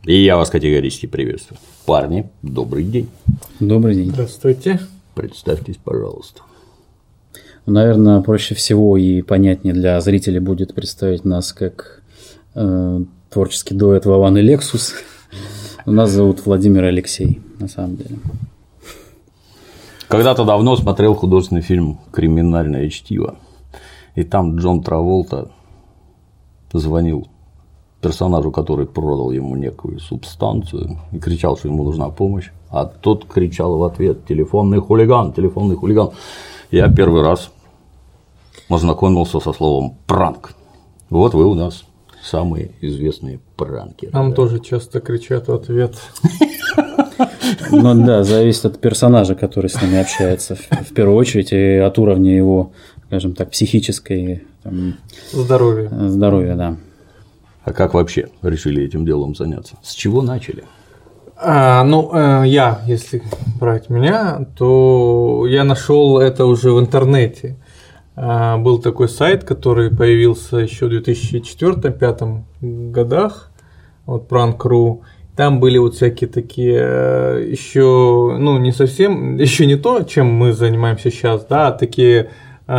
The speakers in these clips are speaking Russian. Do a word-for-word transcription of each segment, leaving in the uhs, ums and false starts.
И я вас категорически приветствую. Парни, добрый день. Добрый день. Здравствуйте. Представьтесь, пожалуйста. Наверное, проще всего и понятнее для зрителей будет представить нас как э, творческий дуэт Вован и Лексус. Нас зовут Владимир и Алексей, на самом деле. Когда-то давно смотрел художественный фильм «Криминальное чтиво», и там Джон Траволта звонил персонажу, который продал ему некую субстанцию, и кричал, что ему нужна помощь, а тот кричал в ответ: телефонный хулиган, телефонный хулиган. Я первый раз ознакомился со словом «пранк». Вот вы у нас самые известные пранкеры. Нам да. тоже часто кричат в ответ. Ну да, зависит от персонажа, который с нами общается, в первую очередь, и от уровня его, скажем так, психической там, Здоровья. здоровья, да. А как вообще решили этим делом заняться? С чего начали? А, ну, э, я, если брать меня, то я нашел это уже в интернете. А, был такой сайт, который появился еще в две тысячи четвёртом — две тысячи пятом годах, вот пранк точка ру. Там были вот всякие такие еще, ну, не совсем, еще не то, чем мы занимаемся сейчас, да, а такие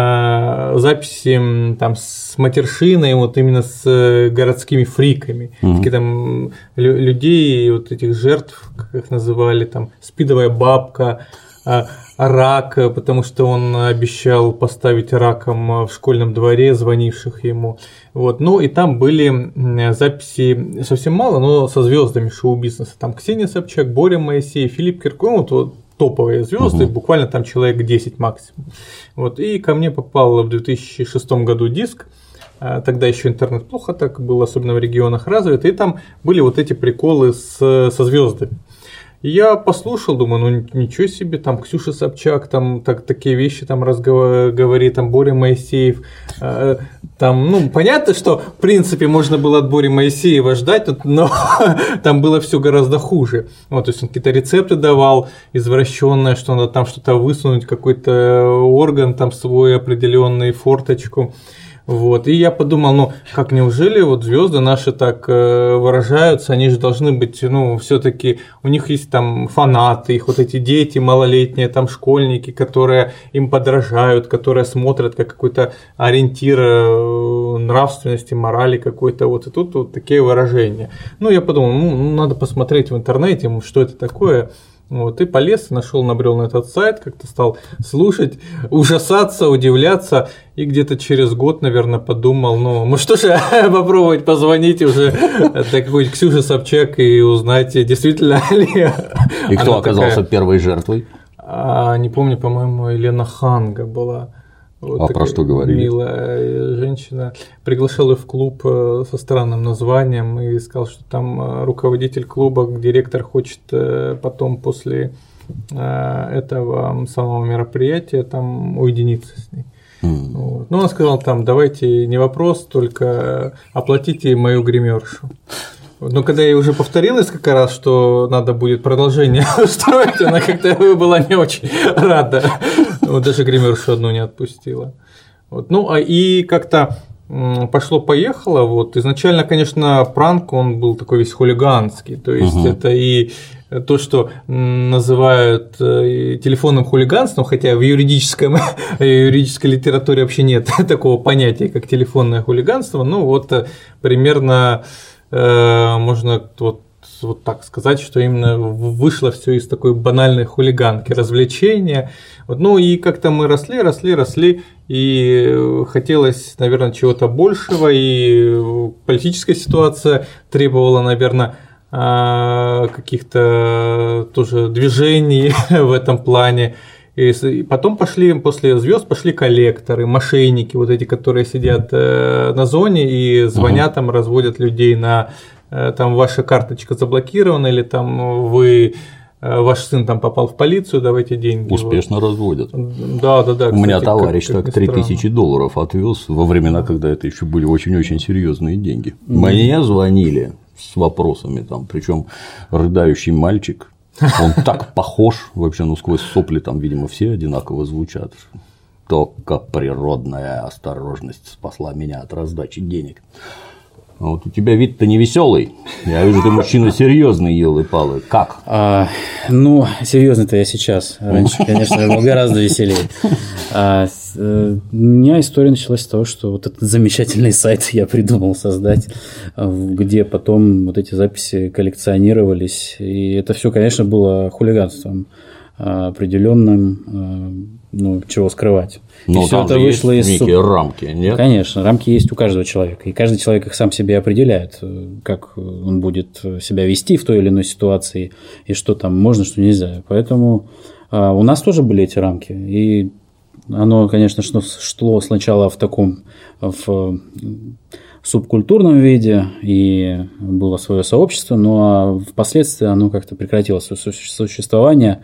э, записи там с матершиной, вот именно с городскими фриками, mm-hmm. такие там лю- людей, вот этих жертв, как их называли, там спидовая бабка, э, рак, потому что он обещал поставить раком в школьном дворе звонивших ему. Вот. Ну и там были записи совсем мало, но со звездами шоу-бизнеса. Там Ксения Собчак, Боря Моисеев, Филипп Киркоров, вот, вот топовые звезды, угу. буквально там человек десять максимум. Вот. И ко мне попал в две тысячи шестом году диск. Тогда еще интернет плохо так был, особенно в регионах развит. И там были вот эти приколы с, со звездами. Я послушал, думаю, ну ничего себе, там Ксюша Собчак, там так, такие вещи там разговор, говорит, там Боря Моисеев, э, там, ну, понятно, что в принципе можно было от Бори Моисеева ждать, но там было все гораздо хуже. Вот, то есть он какие-то рецепты давал, извращенное, что надо там что-то высунуть, какой-то орган там свой определенный, форточку. Вот. И я подумал, ну как, неужели вот звезды наши так э, выражаются, они же должны быть, ну, все-таки у них есть там фанаты, их вот эти дети малолетние, там школьники, которые им подражают, которые смотрят как какой-то ориентир э, нравственности, морали какой-то, вот и тут вот такие выражения. Ну, я подумал, ну, надо посмотреть в интернете, что это такое. Вот, и полез, нашел, набрел на этот сайт, как-то стал слушать, ужасаться, удивляться, и где-то через год, наверное, подумал, ну, ну что же, попробовать позвонить уже какой-нибудь Ксюше Собчак и узнать, действительно ли. И кто оказался первой жертвой? Не помню, по-моему, Елена Ханга была. Вот а про что говорили? Милая женщина. Приглашал ее в клуб со странным названием и сказал, что там руководитель клуба, директор хочет потом после этого самого мероприятия там уединиться с ней. Mm. Вот. Ну, он сказал там, давайте не вопрос, только оплатите мою гримершу. Но когда я уже повторил несколько раз, что надо будет продолжение устроить, она как-то была не очень рада. Вот даже гримершу одну не отпустила. Вот. Ну, а и как-то пошло-поехало. Вот. Изначально, конечно, пранк, он был такой весь хулиганский. То есть, угу. это и то, что называют телефонным хулиганством, хотя в юридическом, юридической литературе вообще нет такого понятия, как телефонное хулиганство. Ну, вот примерно можно вот, вот так сказать, что именно вышло все из такой банальной хулиганки, развлечения. Вот, ну и как-то мы росли, росли, росли, и хотелось, наверное, чего-то большего, и политическая ситуация требовала, наверное, каких-то тоже движений в этом плане. И потом пошли, после звезд пошли коллекторы, мошенники, вот эти, которые сидят на зоне и звонят, там, разводят людей на там ваша карточка заблокирована, или там вы, ваш сын там попал в полицию, давайте деньги. Успешно вот. Разводят. Да, да, да. У кстати, меня товарищ как, как так три тысячи долларов отвез во времена, когда это еще были очень-очень серьезные деньги. Mm-hmm. Мне звонили с вопросами, там, причем рыдающий мальчик. Он так похож, вообще, ну, сквозь сопли там, видимо, все одинаково звучат. Только природная осторожность спасла меня от раздачи денег. вот у тебя вид-то не веселый. Я вижу, ты мужчина серьезный, елы-палы. Как? А, ну, серьезный-то я сейчас. Раньше, конечно, был гораздо веселее. А, у меня история началась с того, что вот этот замечательный сайт я придумал создать, где потом вот эти записи коллекционировались. И это все, конечно, было хулиганством определенным, ну, чего скрывать. Но и все это есть вышло из некие рамки, нет? Конечно, рамки есть у каждого человека, и каждый человек их сам себе определяет, как он будет себя вести в той или иной ситуации, и что там можно, что нельзя. Поэтому а, у нас тоже были эти рамки, и оно, конечно, шло сначала в таком в субкультурном виде, и было свое сообщество, но впоследствии оно как-то прекратило свое существование.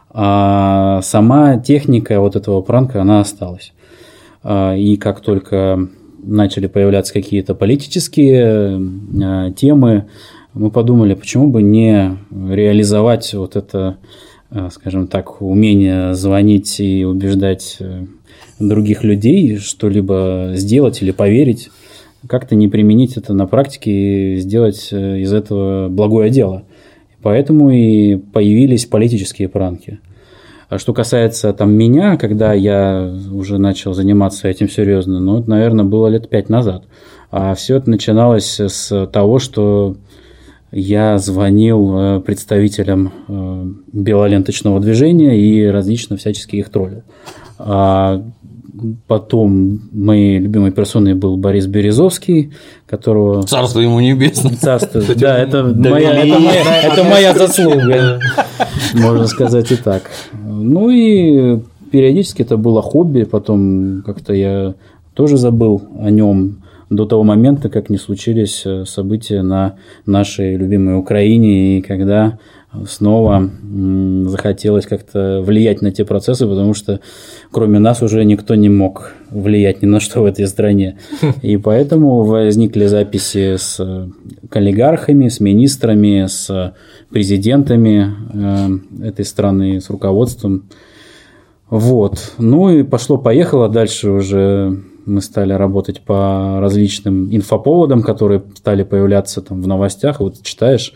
А сама техника вот этого пранка, она осталась. И как только начали появляться какие-то политические темы, мы подумали, почему бы не реализовать вот это, скажем так, умение звонить и убеждать других людей что-либо сделать или поверить, как-то не применить это на практике и сделать из этого благое дело. Поэтому и появились политические пранки. А что касается там меня, когда я уже начал заниматься этим серьезно, ну, это, наверное, было лет пять назад. А все это начиналось с того, что я звонил представителям белоленточного движения и различно всячески их троллил. А потом моей любимой персоной был Борис Березовский, которого... Царство ему небесное. Царство, да, это моя, это, моя, это моя заслуга, можно сказать и так. Ну и периодически это было хобби, потом как-то я тоже забыл о нем до того момента, как не случились события на нашей любимой Украине, и когда снова захотелось как-то влиять на те процессы, потому что кроме нас уже никто не мог влиять ни на что в этой стране. И поэтому возникли записи с олигархами, с министрами, с президентами этой страны, с руководством. Вот. Ну и пошло-поехало. Дальше уже мы стали работать по различным инфоповодам, которые стали появляться там в новостях. Вот читаешь,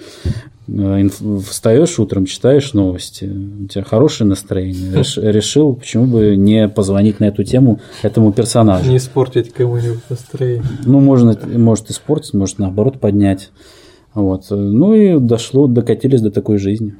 встаешь утром, читаешь новости, у тебя хорошее настроение. Решил, почему бы не позвонить на эту тему этому персонажу. Не испортить кому-нибудь настроение. Ну, можно, может испортить, может наоборот поднять. Вот. Ну и дошло, докатились до такой жизни.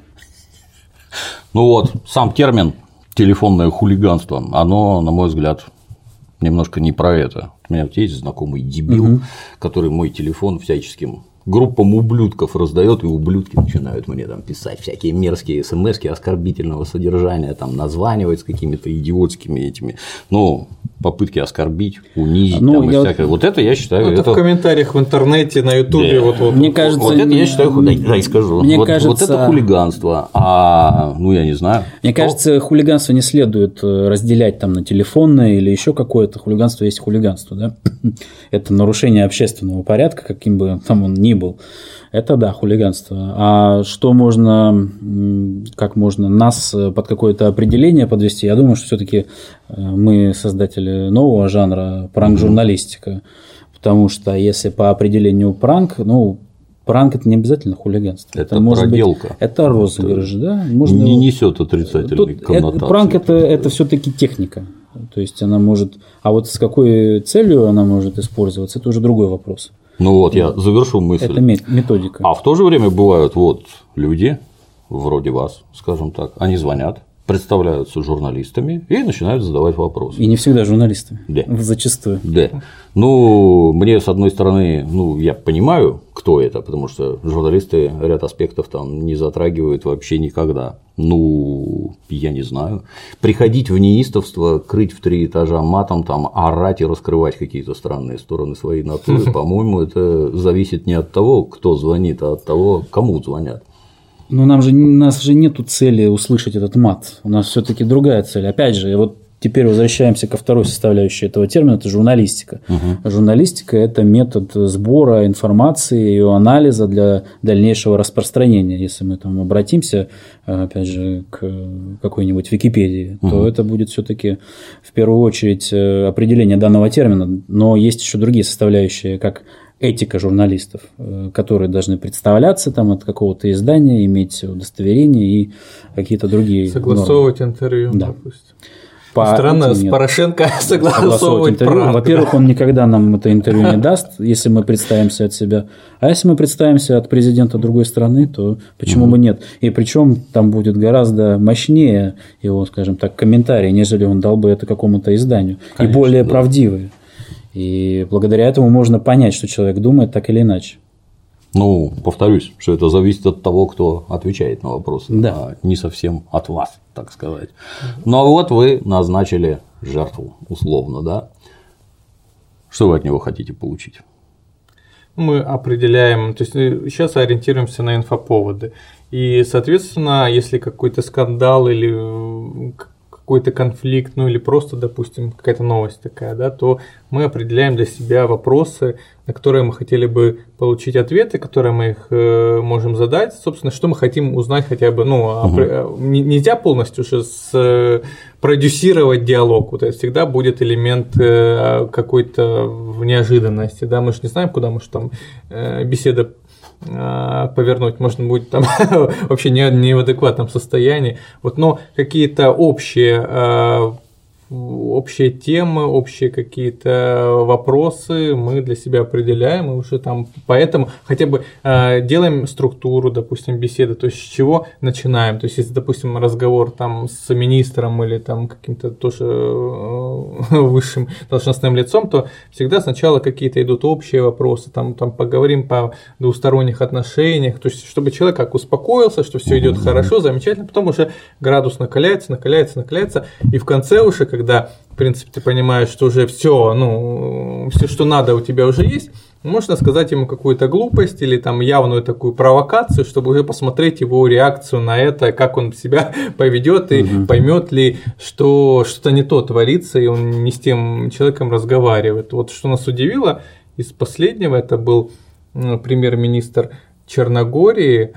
Ну вот, сам термин телефонное хулиганство, оно, на мой взгляд, немножко не про это. У меня вот есть знакомый дебил, угу. который мой телефон всяческим группам ублюдков раздает, и ублюдки начинают мне там писать всякие мерзкие смски оскорбительного содержания, там названивать с какими-то идиотскими этими, ну, попытки оскорбить, унизить, ну, там, и всякое. Вот это я считаю. Это, это в комментариях в интернете, на Ютубе. Да. Вот, вот, мне кажется, вот это я считаю, дай, дай скажу. Мне вот, кажется, вот это хулиганство. А ну я не знаю. Мне кто? кажется, хулиганство не следует разделять там на телефонное или еще какое-то. Хулиганство есть хулиганство, да? Это нарушение общественного порядка, каким бы там он ни был. Это да, хулиганство. А что можно, как можно нас под какое-то определение подвести? Я думаю, что все-таки мы создатели нового жанра пранк-журналистика. Потому что если по определению пранк, ну, пранк это не обязательно хулиганство. Это, это может проделка. Быть, это розыгрыш, это да? Можно... Не несет отрицательной коннотации. Это, пранк это, это все-таки техника. То есть она может. А вот с какой целью она может использоваться, это уже другой вопрос. Ну вот, я завершу мысль. Это методика. А в то же время бывают вот люди, вроде вас, скажем так, они звонят, представляются журналистами и начинают задавать вопросы. И не всегда журналисты. Да. Зачастую. Да. Ну, мне, с одной стороны, ну, я понимаю, кто это, потому что журналисты ряд аспектов там не затрагивают вообще никогда. Ну, я не знаю. Приходить в неистовство, крыть в три этажа матом, там, орать и раскрывать какие-то странные стороны своей натуры, по-моему, это зависит не от того, кто звонит, а от того, кому звонят. Но нам же, у нас же нету цели услышать этот мат. У нас все-таки другая цель. Опять же, вот теперь возвращаемся ко второй составляющей этого термина, это журналистика. Угу. Журналистика – это метод сбора информации, ее анализа для дальнейшего распространения. Если мы там обратимся, опять же, к какой-нибудь Википедии, угу. то это будет все-таки в первую очередь определение данного термина. Но есть еще другие составляющие, как этика журналистов, которые должны представляться там от какого-то издания, иметь удостоверение и какие-то другие согласовывать нормы. Интервью, да. допустим. По Странно с Порошенко согласовывать правду. Во-первых, он никогда нам это интервью не даст, если мы представимся от себя. А если мы представимся от президента другой страны, то почему mm-hmm. бы нет? И причем там будет гораздо мощнее его, скажем так, комментарий, нежели он дал бы это какому-то изданию. Конечно, и более да. правдивые. И благодаря этому можно понять, что человек думает так или иначе. Ну, повторюсь, что это зависит от того, кто отвечает на вопросы, да. а не совсем от вас, так сказать. Но вот вы назначили жертву, условно, да? Что вы от него хотите получить? Мы определяем, то есть сейчас ориентируемся на инфоповоды. И, соответственно, если какой-то скандал или какой-то конфликт, ну или просто, допустим, какая-то новость такая, да, то мы определяем для себя вопросы, на которые мы хотели бы получить ответы, которые мы их э, можем задать, собственно, что мы хотим узнать хотя бы, ну, угу. а, нельзя полностью же с, э, продюсировать диалог, вот это всегда будет элемент э, какой-то неожиданности, да, мы же не знаем, куда может там э, беседа повернуть, можно будет там вообще не, не в адекватном состоянии, вот, но какие-то общие общие темы, общие какие-то вопросы мы для себя определяем, и уже там поэтому хотя бы э, делаем структуру, допустим, беседы, то есть с чего начинаем, то есть если, допустим, разговор там с министром или там каким-то тоже э, высшим должностным лицом, то всегда сначала какие-то идут общие вопросы, там, там поговорим по двусторонних отношениях, то есть чтобы человек как успокоился, что все идет хорошо, замечательно, потом уже градус накаляется, накаляется, накаляется, и в конце уже, когда, в принципе, ты понимаешь, что уже все, ну, все, что надо, у тебя уже есть, можно сказать ему какую-то глупость или там явную такую провокацию, чтобы уже посмотреть его реакцию на это, как он себя поведет и угу. поймет ли, что что-то не то творится, и он не с тем человеком разговаривает. Вот что нас удивило из последнего, это был ну, премьер-министр Черногории,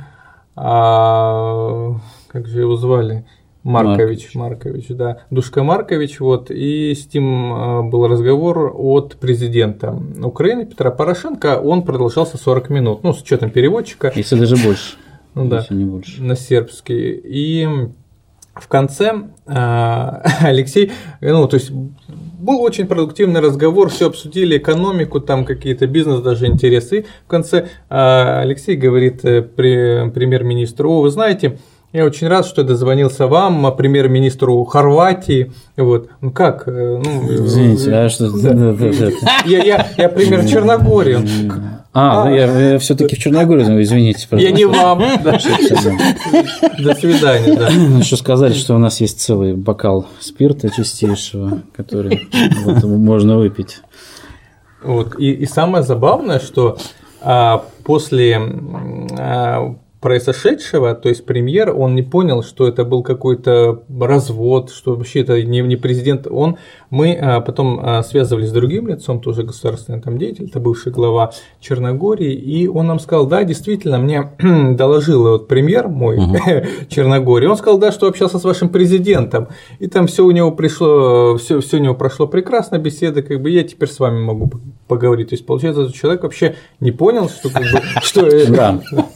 а, как же его звали? Маркович, Маркович, да, Душка Маркович, вот, и с ним был разговор от президента Украины Петра Порошенко, он продолжался сорок минут, ну, с учетом переводчика. Если даже больше. Ну да, не больше. На сербский. И в конце Алексей, ну, то есть был очень продуктивный разговор, все обсудили, экономику, там какие-то бизнес, даже интересы. В конце Алексей говорит премьер-министру: о, вы знаете, я очень рад, что я дозвонился вам, премьер-министру Хорватии. Вот. Ну как? Ну, извините, а что? Да. Да, да, да. Я, я, я премьер Черногории. А, а я, я все-таки в Черногории, извините, пожалуйста. Я не вам. До свидания. Да. Еще сказали, что у нас есть целый бокал спирта чистейшего, который вот, можно выпить. Вот. И, и самое забавное, что а, после а, произошедшего, то есть премьер, он не понял, что это был какой-то развод, что вообще это не, не президент. Он, мы а, потом а, связывались с другим лицом, тоже государственный там деятель, это бывший глава Черногории, и он нам сказал: да, действительно, мне доложил вот премьер мой uh-huh. Черногории, он сказал, да, что общался с вашим президентом, и там все у него пришло, все, все у него прошло прекрасно, беседа, как бы я теперь с вами могу поговорить. То есть, получается, этот человек вообще не понял, что как бы, что это.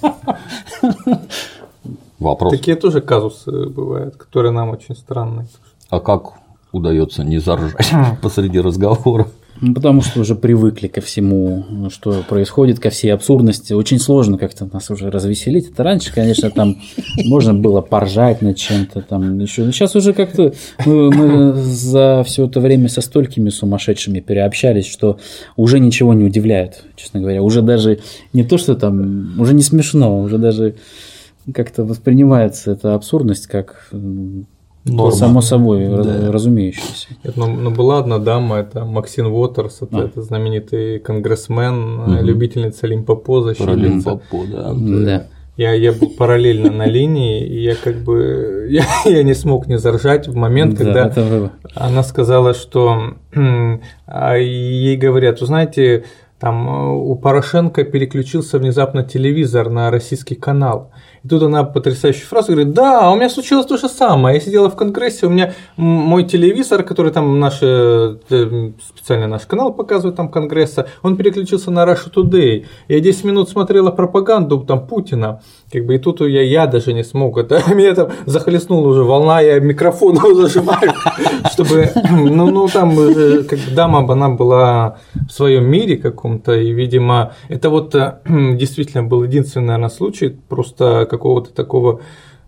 Вопрос. Такие тоже казусы бывают, которые нам очень странные. А как удается не заржать посреди разговора? Ну, потому что уже привыкли ко всему, что происходит, ко всей абсурдности. Очень сложно как-то нас уже развеселить. Это раньше, конечно, там можно было поржать над чем-то там еще. Но сейчас уже как-то мы, мы за все это время со столькими сумасшедшими переобщались, что уже ничего не удивляет, честно говоря. Уже даже не то, что там, уже не смешно, уже даже как-то воспринимается эта абсурдность как... Норма. Само собой, да. разумеющееся. Но, но была одна дама, это Максин Уотерс, это, а. это знаменитый конгрессмен, угу. любительница Лимпопо, защитница. Лимпопо, да. да. Я, я был параллельно на линии, и я как бы я, я не смог не заржать в момент, когда да, она сказала, что ей говорят: вы знаете, там у Порошенко переключился внезапно телевизор на российский канал. И тут она потрясающую фразу говорит: да, у меня случилось то же самое. Я сидела в Конгрессе, у меня мой телевизор, который там наш, специально наш канал показывает там Конгресса, он переключился на Russia Today. Я десять минут смотрела пропаганду там Путина. Как бы, и тут я, я даже не смог. Это, меня там захлестнула уже волна, я микрофон зажимаю, чтобы, ну, ну там как бы дама, она была в своем мире каком-то, и, видимо, это вот действительно был единственный, наверное, случай просто какого-то такого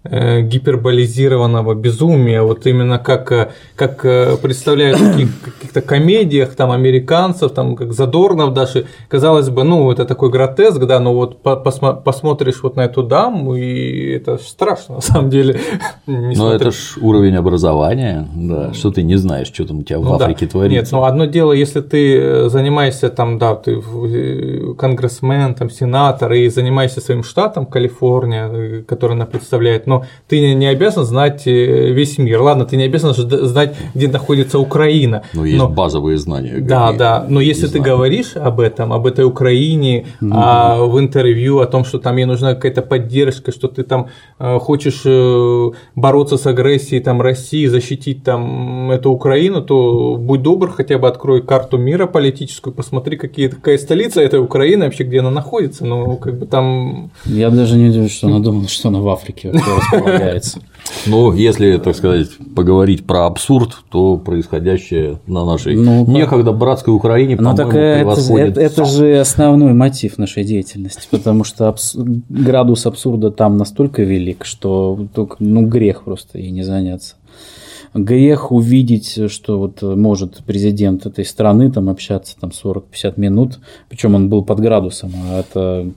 гиперболизированного безумия, вот именно как, как представляют в каких- каких-то комедиях там американцев, там как Задорнов даже, казалось бы, ну это такой гротеск, да, но вот посма- посмотришь вот на эту даму, и это страшно на самом деле. Но это ж уровень образования, да, что ты не знаешь, что там у тебя в Ну Африке да. творится. Нет, ну одно дело, если ты занимаешься там, да, ты конгрессмен, там, сенатор и занимаешься своим штатом Калифорния, который она представляет, но ты не обязан знать весь мир. Ладно, ты не обязан знать, где находится Украина. Но есть но... базовые знания. Да, да. Но если ты знаю. говоришь об этом, об этой Украине, mm-hmm. а, в интервью, о том, что там ей нужна какая-то поддержка, что ты там хочешь бороться с агрессией там, России, защитить там эту Украину, то будь добр, хотя бы открой карту мира политическую, посмотри, какие, какая столица этой Украины, вообще где она находится. Ну, как бы там. Я даже не удивлюсь, что она думала, что она в Африке располагается. Ну, если, так сказать, поговорить про абсурд, то происходящее на нашей ну, некогда братской Украине, ну, по-моему, это, превосходит это, это же основной мотив нашей деятельности, потому что абс... градус абсурда там настолько велик, что только, ну, грех просто ей не заняться. Грех увидеть, что вот может президент этой страны там общаться там сорок-пятьдесят минут, причем он был под градусом, а это,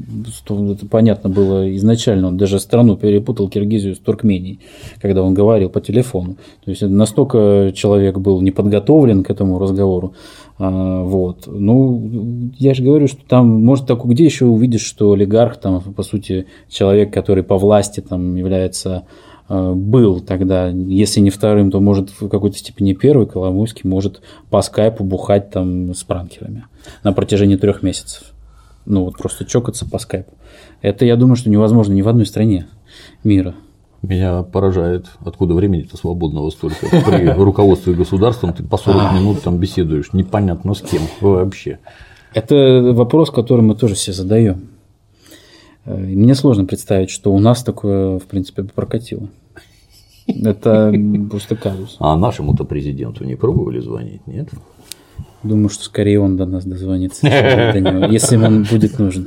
это понятно было изначально, он даже страну перепутал, Киргизию с Туркменией, когда он говорил по телефону. То есть настолько человек был не подготовлен к этому разговору. Вот. Ну, я же говорю, что там, может, так, где еще увидишь, что олигарх, там, по сути, человек, который по власти там является, был тогда, если не вторым, то, может, в какой-то степени первый, Коломойский может по скайпу бухать там с пранкерами на протяжении трех месяцев. Ну, вот просто чокаться по скайпу. Это, я думаю, что невозможно ни в одной стране мира. Меня поражает, откуда времени-то свободного столько. При руководстве государством ты по сорок минут там беседуешь, непонятно с кем вообще. Это вопрос, который мы тоже себе задаем. Мне сложно представить, что у нас такое, в принципе, прокатило. Это просто казус. А нашему-то президенту не пробовали звонить, нет? Думаю, что скорее он до нас дозвонится, до него, если ему будет нужно.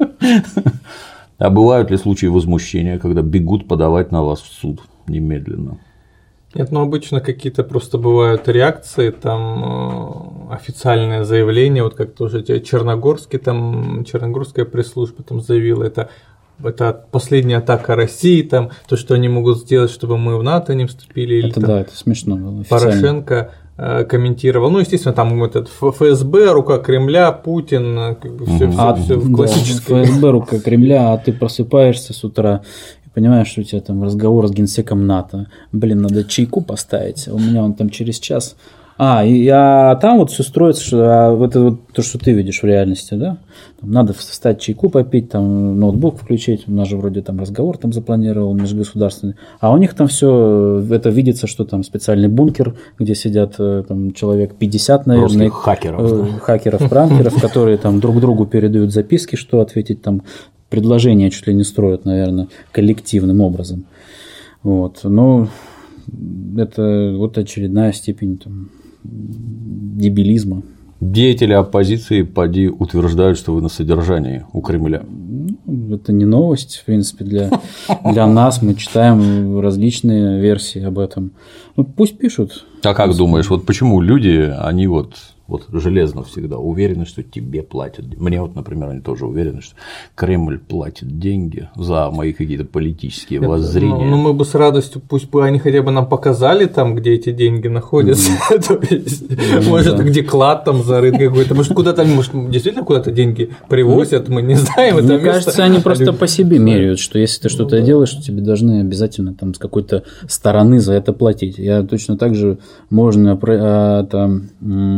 А бывают ли случаи возмущения, когда бегут подавать на вас в суд немедленно? Нет, ну обычно какие-то просто бывают реакции, там официальное заявление, вот как тоже Черногорский, там Черногорская пресс-служба там заявила, это, это последняя атака России, там то, что они могут сделать, чтобы мы в НАТО не вступили. Или, это там, да, это смешно было. Порошенко комментировал, ну естественно там этот ФСБ, рука Кремля, Путин, как бы все, а, все, все да, классическое. ФСБ, рука Кремля, а ты просыпаешься с утра. Понимаешь, что у тебя там разговор с генсеком НАТО. Блин, надо чайку поставить. У меня он там через час. А, и, а там вот все строится, что а, это вот то, что ты видишь в реальности, да? Там надо встать чайку попить, там ноутбук включить. У нас же вроде там разговор там запланировал межгосударственный. А у них там все это видится, что там специальный бункер, где сидят там человек пятьдесят, наверное. Русских хакеров. Э, хакеров, пранкеров, которые там друг другу передают записки, что ответить там. Предложения чуть ли не строят, наверное, коллективным образом. Вот. Но это вот очередная степень там, дебилизма. Деятели оппозиции, поди, утверждают, что вы на содержании у Кремля. Ну, это не новость, в принципе, для, для нас. Мы читаем различные версии об этом. Ну, пусть пишут. А как думаешь, вот почему люди, они вот, вот железно всегда уверены, что тебе платят? Мне вот, например, они тоже уверены, что Кремль платит деньги за мои какие-то политические это, воззрения. Ну, ну, мы бы с радостью, пусть бы они хотя бы нам показали там, где эти деньги находятся. Может, где клад там зарыт какой-то. Может, куда-то, может, действительно куда-то деньги привозят, мы не знаем. Мне кажется, они просто по себе меряют, что если ты что-то делаешь, то тебе должны обязательно там с какой-то стороны за это платить. Я точно так же можно там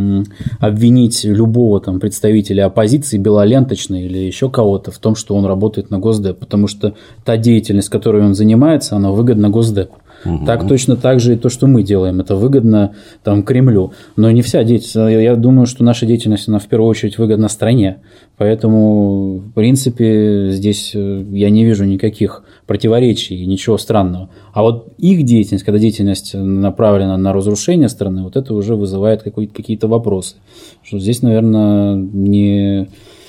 обвинить любого там представителя оппозиции, белоленточной или еще кого-то в том, что он работает на Госдеп, потому что та деятельность, которой он занимается, она выгодна Госдепу. Угу. Так точно так же и то, что мы делаем, это выгодно там, Кремлю. Но не вся деятельность. Я думаю, что наша деятельность, она в первую очередь выгодна стране. Поэтому, в принципе, здесь я не вижу никаких противоречий, ничего странного. А вот их деятельность, когда деятельность направлена на разрушение страны, вот это уже вызывает какие-то вопросы. Что здесь, наверное, не,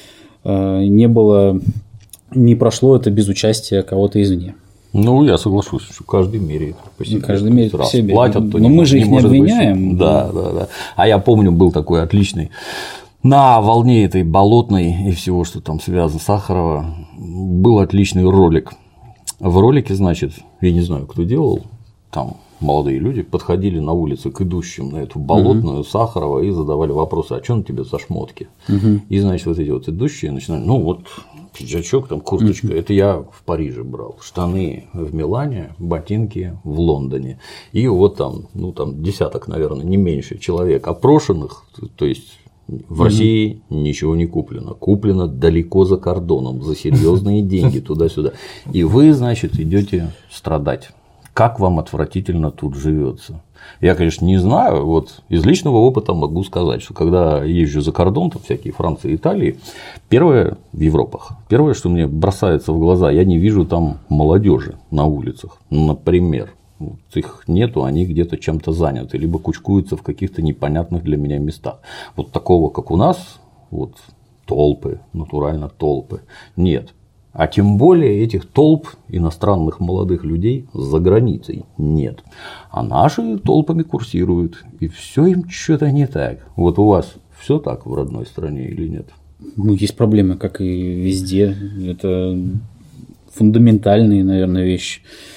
не было, не прошло это без участия кого-то извне. Ну, я соглашусь, что каждый меряет по себе. Каждый меряет по себе. Платят, то но не, мы же не их не обвиняем. Быть. Да, да, да. А я помню, был такой отличный, на волне этой болотной и всего, что там связано, Сахарова, был отличный ролик. В ролике, значит, я не знаю, кто делал, там молодые люди подходили на улице к идущим на эту болотную uh-huh. Сахарова и задавали вопросы, а что на тебе за шмотки? Uh-huh. И, значит, вот эти вот идущие начинали, ну вот пиджачок, там курточка, uh-huh. это я в Париже брал, штаны в Милане, ботинки в Лондоне. И вот там, ну там десяток, наверное, не меньше человек опрошенных, то есть в mm-hmm. России ничего не куплено. Куплено далеко за кордоном, за серьезные деньги туда-сюда. И вы, значит, идете страдать. Как вам отвратительно тут живется. Я, конечно, не знаю, вот из личного опыта могу сказать, что когда езжу за кордон, там всякие Франции, Италии, первое в Европах, первое, что мне бросается в глаза, я не вижу там молодежи на улицах, например. Вот их нету, они где-то чем-то заняты, либо кучкуются в каких-то непонятных для меня местах. Вот такого, как у нас, вот толпы, натурально толпы, нет. А тем более этих толп иностранных молодых людей за границей нет. А наши толпами курсируют, и все им что-то не так. Вот у вас все так в родной стране или нет? Ну, есть проблемы, как и везде. Это фундаментальные, наверное, вещи.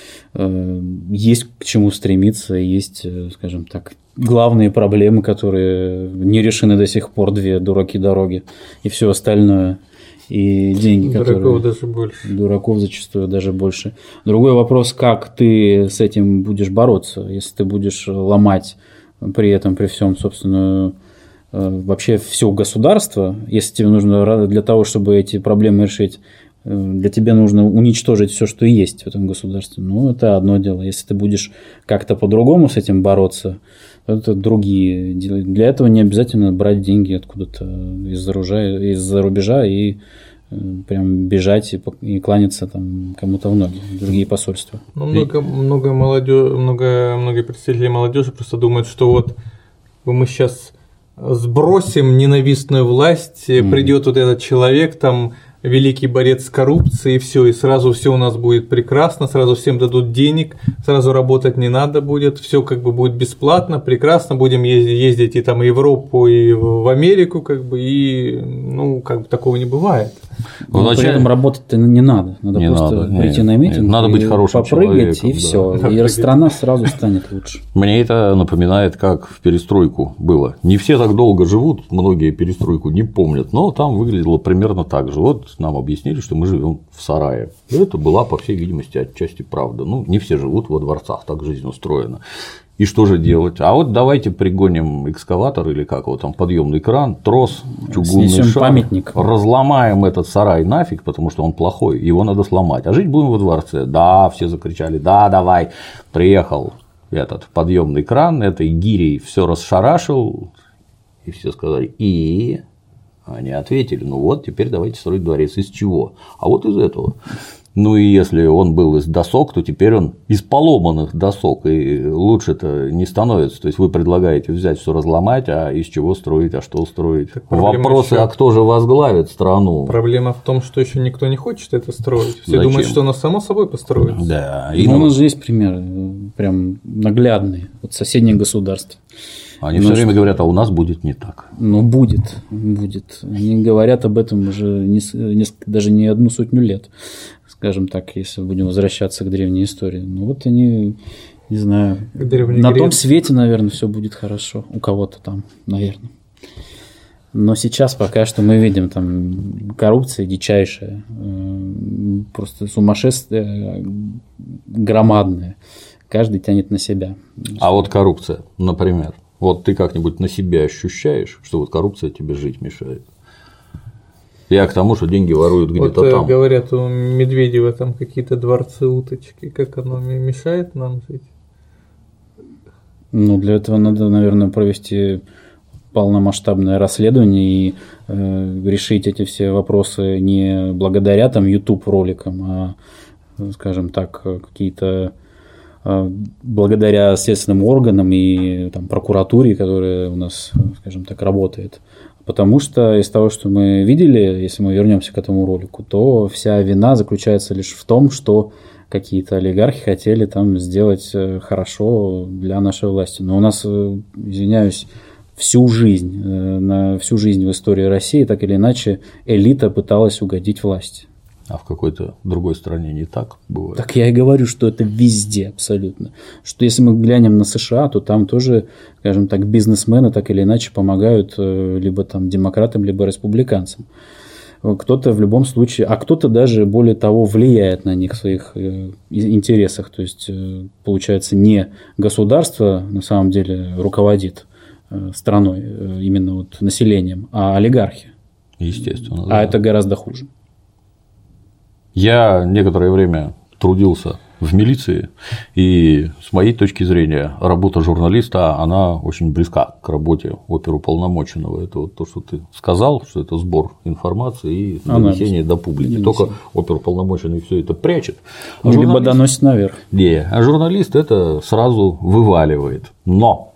Есть к чему стремиться, есть, скажем так, главные проблемы, которые не решены до сих пор, две дураки дороги и все остальное, и деньги, дураков которые… Дураков даже больше. Дураков зачастую даже больше. Другой вопрос, как ты с этим будешь бороться, если ты будешь ломать при этом, при всем, собственно, вообще все государство, если тебе нужно для того, чтобы эти проблемы решить, для тебя нужно уничтожить все, что есть в этом государстве. Ну, это одно дело. Если ты будешь как-то по-другому с этим бороться, это другие дела. Для этого не обязательно брать деньги откуда-то из-за рубежа, из-за рубежа и прям бежать и, и кланяться там кому-то в ноги, другие посольства. Ну, много, много, молодежь, много, многие представители молодежи просто думают, что вот мы сейчас сбросим ненавистную власть, mm-hmm. придет вот этот человек там, великий борец с коррупцией, и все, и сразу все у нас будет прекрасно, сразу всем дадут денег, сразу работать не надо будет, все как бы будет бесплатно, прекрасно, будем ездить, ездить и там в Европу, и в Америку, как бы, и ну, как бы такого не бывает. Но вначале... при этом работать-то не надо, надо не просто надо, прийти нет, на митинг, нет, надо быть хорошим попрыгать, человеком, и все, да. И страна сразу станет лучше. Мне это напоминает, как в перестройку было. Не все так долго живут, многие перестройку не помнят, но там выглядело примерно так же. Вот нам объяснили, что мы живем в сарае. И это была, по всей видимости, отчасти правда. Ну, не все живут во дворцах, так жизнь устроена. И что же делать? А вот давайте пригоним экскаватор или как его там, подъемный кран, трос, чугунный снесем шар, памятник. Разломаем этот сарай нафиг, потому что он плохой, его надо сломать. А жить будем во дворце. Да, все закричали, да, давай. Приехал этот подъемный кран, этой гирей все расшарашил, и все сказали, и… Они ответили, ну вот, теперь давайте строить дворец. Из чего? А вот из этого. Ну и если он был из досок, то теперь он из поломанных досок, и лучше-то не становится. То есть вы предлагаете взять все разломать, а из чего строить, а что строить. Вопросы, еще... а кто же возглавит страну? Проблема в том, что еще никто не хочет это строить. Все Зачем? Думают, что оно само собой построится. Да. И ну, у нас же есть примеры прям наглядные от соседних государств. Они все время говорят, а у нас будет не так. Ну, будет, будет. Они говорят об этом уже не, не, даже не одну сотню лет, скажем так, если будем возвращаться к древней истории. Ну, вот они, не знаю, на том свете, наверное, все будет хорошо. У кого-то там, наверное. Но сейчас пока что мы видим там коррупция дичайшая, просто сумасшествие громадное. Каждый тянет на себя. А вот коррупция, например. Вот ты как-нибудь на себе ощущаешь, что вот коррупция тебе жить мешает? Я к тому, что деньги воруют где-то вот, там. Говорят, у Медведева там какие-то дворцы уточки, как оно мешает нам жить? Ну, для этого надо, наверное, провести полномасштабное расследование и э, решить эти все вопросы не благодаря там YouTube роликам, а, скажем так, какие-то э, благодаря следственным органам и там, прокуратуре, которая у нас, скажем так, работает. Потому что из того, что мы видели, если мы вернемся к этому ролику, то вся вина заключается лишь в том, что какие-то олигархи хотели там сделать хорошо для нашей власти. Но у нас, извиняюсь, всю жизнь, на всю жизнь в истории России так или иначе элита пыталась угодить власти. А в какой-то другой стране не так бывает? Так я и говорю, что это везде абсолютно. Что если мы глянем на США, то там тоже, скажем так, бизнесмены так или иначе помогают либо там демократам, либо республиканцам. Кто-то в любом случае, а кто-то даже, более того, влияет на них в своих интересах. То есть, получается, не государство на самом деле руководит страной, именно вот населением, а олигархи. Естественно. А да. это гораздо хуже. Я некоторое время трудился в милиции, и с моей точки зрения работа журналиста, она очень близка к работе оперуполномоченного. Это вот то, что ты сказал, что это сбор информации и донесение до публики. Только оперуполномоченный все это прячет. А либо журналист... доносит наверх. Не, а журналист это сразу вываливает. Но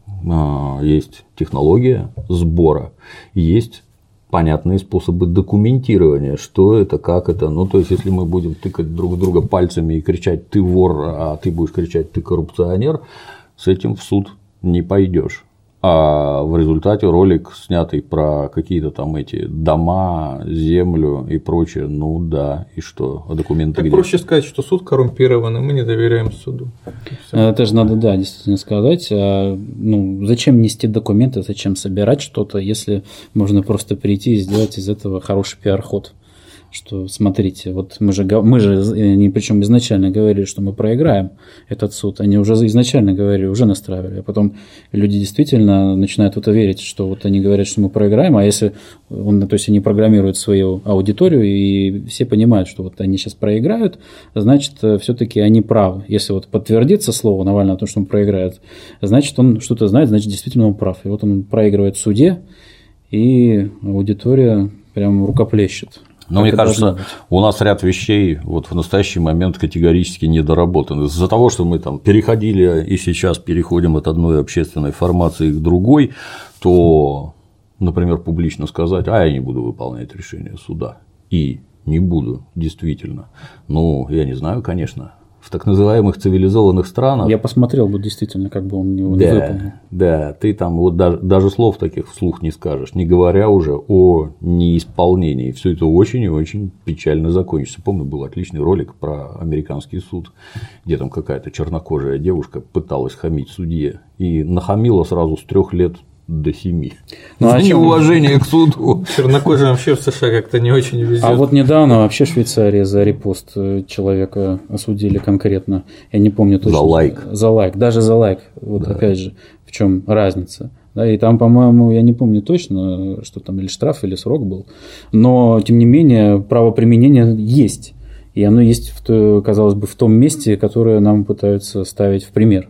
э, есть технология сбора, есть понятные способы документирования, что это, как это. Ну, то есть, если мы будем тыкать друг друга пальцами и кричать «ты вор», а ты будешь кричать «ты коррупционер», с этим в суд не пойдешь. А в результате ролик, снятый про какие-то там эти дома, землю и прочее, ну да, и что, а документы так где? Проще сказать, что суд коррумпирован, и мы не доверяем суду. Это же надо, да, действительно сказать. А, ну, зачем нести документы, зачем собирать что-то, если можно просто прийти и сделать из этого хороший пиар-ход. Что смотрите, вот мы же, мы же причем изначально говорили, что мы проиграем этот суд, они уже изначально говорили, уже настраивали, а потом люди действительно начинают в это верить, что вот они говорят, что мы проиграем, а если он, то есть они программируют свою аудиторию и все понимают, что вот они сейчас проиграют, значит, все-таки они правы. Если вот подтвердится слово Навального о том, что он проиграет, значит, он что-то знает, значит, действительно он прав. И вот он проигрывает в суде, и аудитория прям рукоплещет. Но мне кажется, у нас ряд вещей вот в настоящий момент категорически недоработаны. Из-за того, что мы там переходили и сейчас переходим от одной общественной формации к другой, то, например, публично сказать, а я не буду выполнять решение суда. И не буду, действительно. Ну, я не знаю, конечно. В так называемых цивилизованных странах. Я посмотрел бы действительно, как бы он его да, не выполнил. Да, ты там вот даже, даже слов таких вслух не скажешь, не говоря уже о неисполнении. Все это очень и очень печально закончится. Помню, был отличный ролик про американский суд, где там какая-то чернокожая девушка пыталась хамить судье и нахамила сразу с трех лет до семи. Ну, за а неуважение к суду. Чернокожим вообще в США как-то не очень везет. А вот недавно вообще в Швейцарии за репост человека осудили конкретно. Я не помню точно. За лайк. За лайк. Даже за лайк. Вот да. Опять же, в чем разница. Да, и там, по-моему, я не помню точно, что там или штраф, или срок был. Но, тем не менее, правоприменение есть. И оно есть, в, казалось бы, в том месте, которое нам пытаются ставить в пример.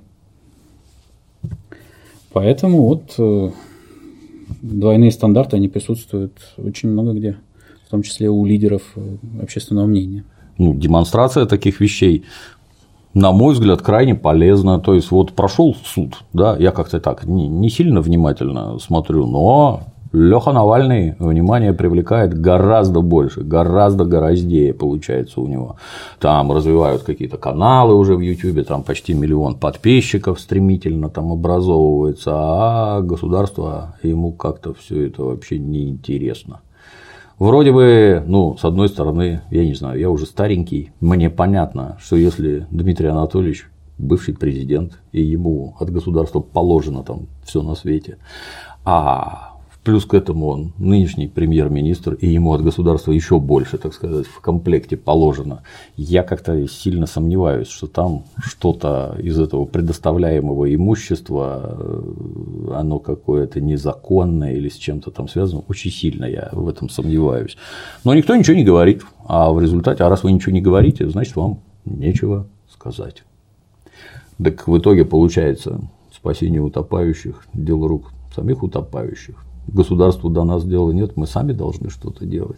Поэтому вот двойные стандарты, они присутствуют очень много где, в том числе у лидеров общественного мнения. Ну, демонстрация таких вещей, на мой взгляд, крайне полезна. То есть, вот прошел суд, да, я как-то так не, не сильно внимательно смотрю, но Леха Навальный внимание привлекает гораздо больше, гораздо гораздее получается у него. Там развивают какие-то каналы уже в Ютубе, там почти миллион подписчиков стремительно там образовывается, а государство ему как-то все это вообще неинтересно. Вроде бы, ну, с одной стороны, я не знаю, я уже старенький, мне понятно, что если Дмитрий Анатольевич бывший президент, и ему от государства положено там все на свете, а Плюс к этому он нынешний премьер-министр, и ему от государства еще больше, так сказать, в комплекте положено. Я как-то сильно сомневаюсь, что там что-то из этого предоставляемого имущества, оно какое-то незаконное или с чем-то там связано. Очень сильно я в этом сомневаюсь. Но никто ничего не говорит, а в результате, а раз вы ничего не говорите, значит, вам нечего сказать. Так в итоге получается спасение утопающих – дело рук самих утопающих. Государству до нас дела нет, мы сами должны что-то делать.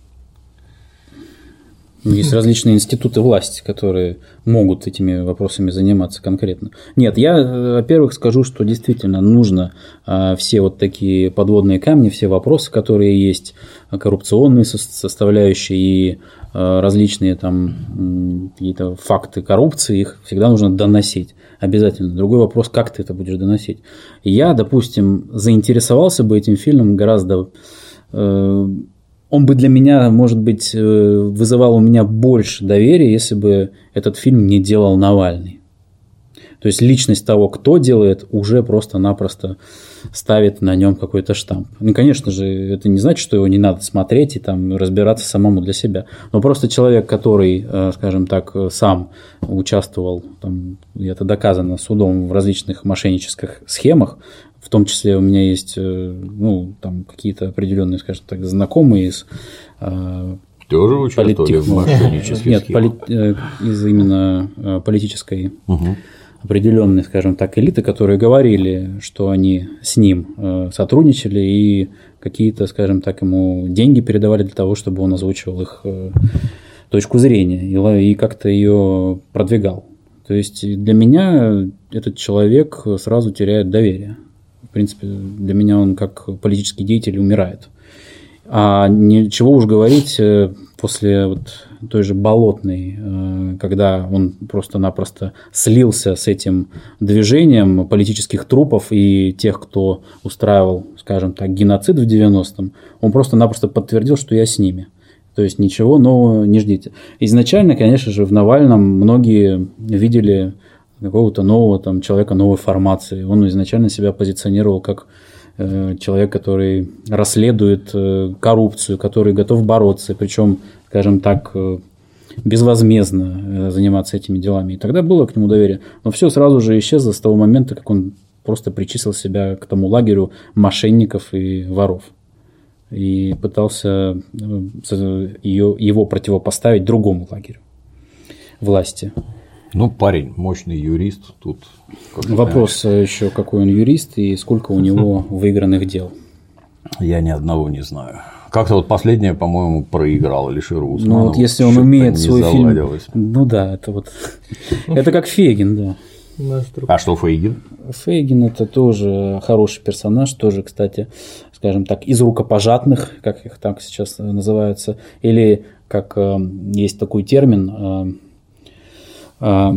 Есть различные институты власти, которые могут этими вопросами заниматься конкретно. Нет, я, во-первых, скажу, что действительно нужно все вот такие подводные камни, все вопросы, которые есть, коррупционные составляющие и различные там какие-то факты коррупции, их всегда нужно доносить. Обязательно. Другой вопрос, как ты это будешь доносить. Я, допустим, заинтересовался бы этим фильмом гораздо... Э, он бы для меня, может быть, вызывал у меня больше доверия, если бы этот фильм не делал Навальный. То есть личность того, кто делает, уже просто-напросто ставит на нем какой-то штамп. Ну, конечно же, это не значит, что его не надо смотреть и там разбираться самому для себя. Но просто человек, который, скажем так, сам участвовал, там, это доказано судом в различных мошеннических схемах, в том числе у меня есть, ну, там какие-то определенные, скажем так, знакомые из тоже участвовали в мошеннических Нет, схемах? Нет, из именно политической угу. определенные, скажем так, элиты, которые говорили, что они с ним сотрудничали и какие-то, скажем так, ему деньги передавали для того, чтобы он озвучивал их точку зрения и как-то ее продвигал. То есть для меня этот человек сразу теряет доверие. В принципе, для меня он как политический деятель умирает. А ничего уж говорить после вот той же Болотной, когда он просто-напросто слился с этим движением политических трупов и тех, кто устраивал, скажем так, геноцид в девяностом, он просто-напросто подтвердил, что я с ними. То есть ничего нового не ждите. Изначально, конечно же, в Навальном многие видели какого-то нового там, человека новой формации. Он изначально себя позиционировал как э, человек, который расследует э, коррупцию, который готов бороться, причем, скажем так, э, безвозмездно э, заниматься этими делами. И тогда было к нему доверие. Но все сразу же исчезло с того момента, как он просто причислил себя к тому лагерю мошенников и воров. И пытался ее, его противопоставить другому лагерю власти. Ну, парень, мощный юрист. Тут вопрос еще, какой он юрист и сколько у него выигранных дел. Я ни одного не знаю. Как-то вот последнее, по-моему, проиграл Алишеру Усманову. Ну, вот если он умеет свой фильм... Ну да, это вот... Это как Фейгин, да. А что Фейгин? Фейгин – это тоже хороший персонаж, тоже, кстати, скажем так, из рукопожатных, как их так сейчас называются, или как э, есть такой термин, э, э,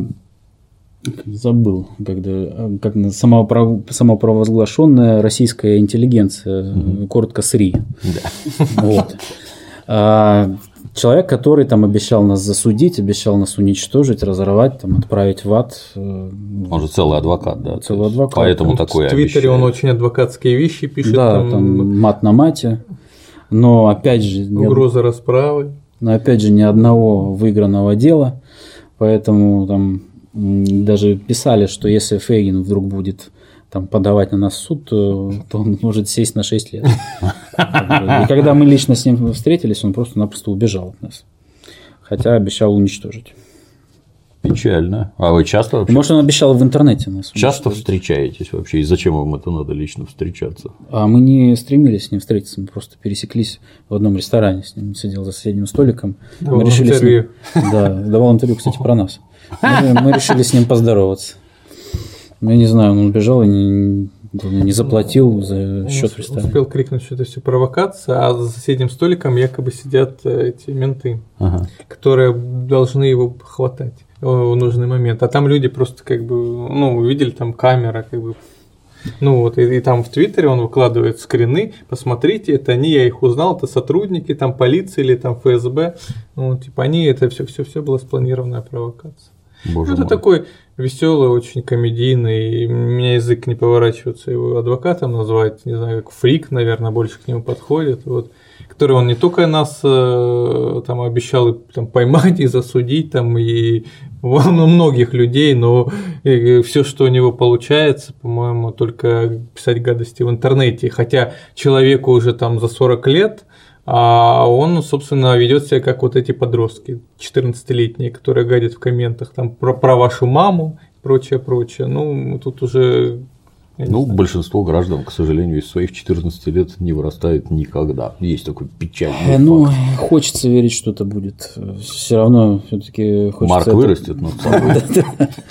забыл, когда, как самопров... самопровозглашенная российская интеллигенция, mm-hmm. коротко СРИ. Да. Вот. А, человек, который там обещал нас засудить, обещал нас уничтожить, разорвать, там, отправить в ад. Он же целый адвокат, да? Целый адвокат. Поэтому такое В Твиттере он очень адвокатские вещи пишет. Да, там, там мат на мате. Но опять же... Угроза од... расправы. Но опять же ни одного выигранного дела. Поэтому там даже писали, что если Фейгин вдруг будет там, подавать на нас в суд, то, то он может сесть на шесть лет. И когда мы лично с ним встретились, он просто-напросто убежал от нас. Хотя обещал уничтожить. Печально. А вы часто вообще? Может, он обещал в интернете нас. Часто встречаетесь вообще? И зачем вам это надо лично встречаться? А мы не стремились с ним встретиться, мы просто пересеклись в одном ресторане. С ним сидел за соседним столиком. Давал мы решили интервью. С ним... Да, давал интервью, кстати, про нас. Мы, мы решили с ним поздороваться. Ну, я не знаю, он убежал и не, не заплатил за счет ресторана. Успел крикнуть, что это все провокация, а за соседним столиком якобы сидят эти менты, ага. которые должны его хватать в нужный момент. А там люди просто как бы, ну, увидели там камера, как бы. Ну вот, и, и там в Твиттере он выкладывает скрины, посмотрите, это они, я их узнал, это сотрудники там полиции или там ФСБ. Ну, типа они, это все, все, все была спланированная провокация. Боже это мой. такой веселый, очень комедийный. И у меня язык не поворачивается его адвокатом назвать. Не знаю, как фрик, наверное, больше к нему подходит. Вот. Который он не только нас э, там обещал там, поймать и засудить, там, и ну, многих людей, но все, что у него получается, по-моему, только писать гадости в интернете. Хотя человеку уже там за сорок лет, а он, собственно, ведет себя как вот эти подростки четырнадцатилетние, которые гадят в комментах там, про, про вашу маму и прочее, прочее. Ну, тут уже... Ну, большинство граждан, к сожалению, из своих четырнадцати лет не вырастает никогда. Есть такой печальный Ну, факт. хочется верить, что это будет. Все равно все-таки хочется. Марк это... вырастет над собой.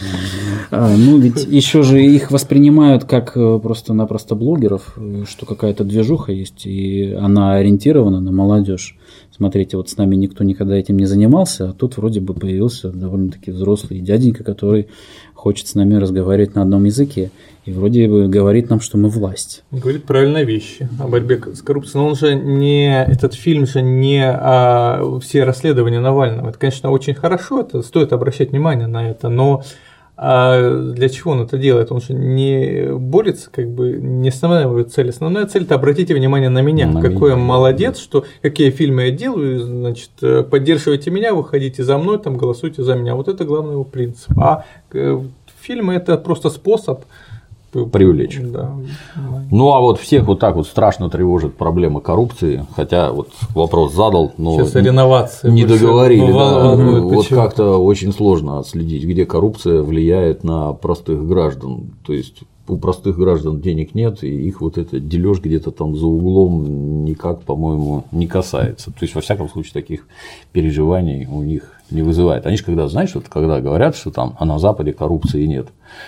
Ну, ведь еще же их воспринимают как просто-напросто блогеров, что какая-то движуха есть, и она ориентирована на молодежь. Смотрите, вот с нами никто никогда этим не занимался, а тут вроде бы появился довольно-таки взрослый дяденька, который хочет с нами разговаривать на одном языке. И вроде бы говорит нам, что мы власть. Говорит правильные вещи о борьбе с коррупцией. Но он же не, этот фильм же не о все расследования Навального. Это, конечно, очень хорошо, это стоит обращать внимание на это, но а для чего он это делает? Он же не борется, как бы не основная его цель. Основная цель – это обратите внимание на меня. На Какой меня. Я молодец, что какие фильмы я делаю, значит, поддерживайте меня, выходите за мной, там, голосуйте за меня. Вот это главный его принцип. А фильмы – это просто способ привлечь. Да. Ну а вот всех вот так вот страшно тревожит проблема коррупции, хотя вот вопрос задал, но сейчас реновация не договорили, да, волнует, вот как-то очень сложно отследить, где коррупция влияет на простых граждан, то есть у простых граждан денег нет, и их вот это дележ где-то там за углом никак, по-моему, не касается, то есть во всяком случае таких переживаний у них не вызывает. Они же когда, знаешь, вот когда говорят, что там, а на Западе коррупции нет.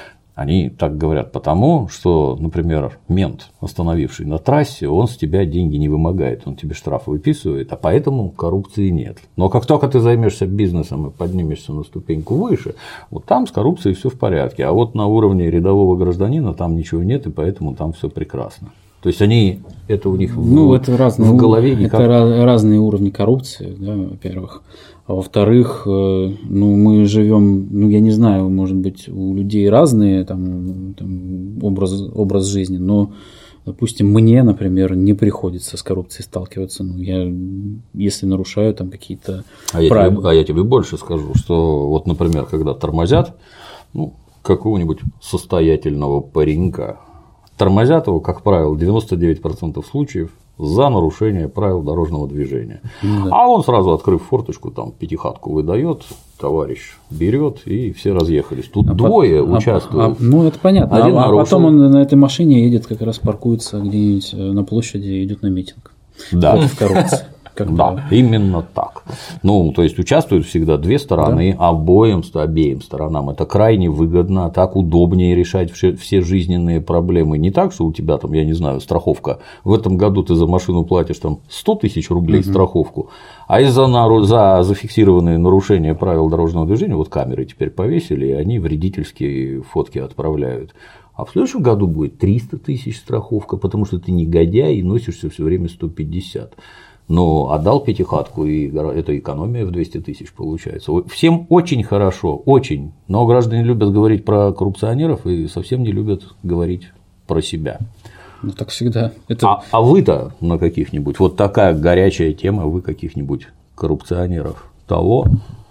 Они так говорят потому, что, например, мент, остановивший на трассе, он с тебя деньги не вымогает, он тебе штраф выписывает, а поэтому коррупции нет. Но как только ты займешься бизнесом и поднимешься на ступеньку выше, вот там с коррупцией все в порядке, а вот на уровне рядового гражданина там ничего нет, и поэтому там все прекрасно. То есть они это у них ну, в, это разные, в голове никак... Это разные уровни коррупции, да, во-первых. А во-вторых, ну, мы живем, ну, я не знаю, может быть, у людей разные там, там, образ, образ жизни, но, допустим, мне, например, не приходится с коррупцией сталкиваться. Ну, я, если нарушаю там какие-то а я правила. Тебе, а я тебе больше скажу, что вот, например, когда тормозят, ну, какого-нибудь состоятельного паренька, тормозят его, как правило, девяносто девять процентов случаев за нарушение правил дорожного движения. Ну, да. А он сразу, открыв форточку, там пятихатку выдает, товарищ берет, и все разъехались. Тут а двое по... участвуют. А, а, ну, это понятно. Один а, а потом он на этой машине едет, как раз паркуется где-нибудь на площади и идет на митинг. Да. Против коррупции. Да, именно так. Ну, то есть участвуют всегда две стороны, да. обоим, обеим сторонам. Это крайне выгодно, так удобнее решать все, все жизненные проблемы. Не так, что у тебя там, я не знаю, страховка. В этом году ты за машину платишь там сто тысяч рублей угу. страховку, а из-за за зафиксированные нарушения правил дорожного движения, вот камеры теперь повесили, и они вредительские фотки отправляют. А в следующем году будет триста тысяч страховка, потому что ты негодяй и носишься все время сто пятьдесят. Но отдал пятихатку, и это экономия в двести тысяч получается. Всем очень хорошо, очень. Но граждане любят говорить про коррупционеров и совсем не любят говорить про себя. Ну так всегда. Это... А, а вы-то на каких-нибудь, вот такая горячая тема, вы каких-нибудь коррупционеров того?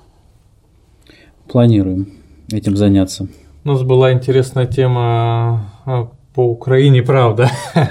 Планируем этим заняться. У нас была интересная тема по Украине, правда.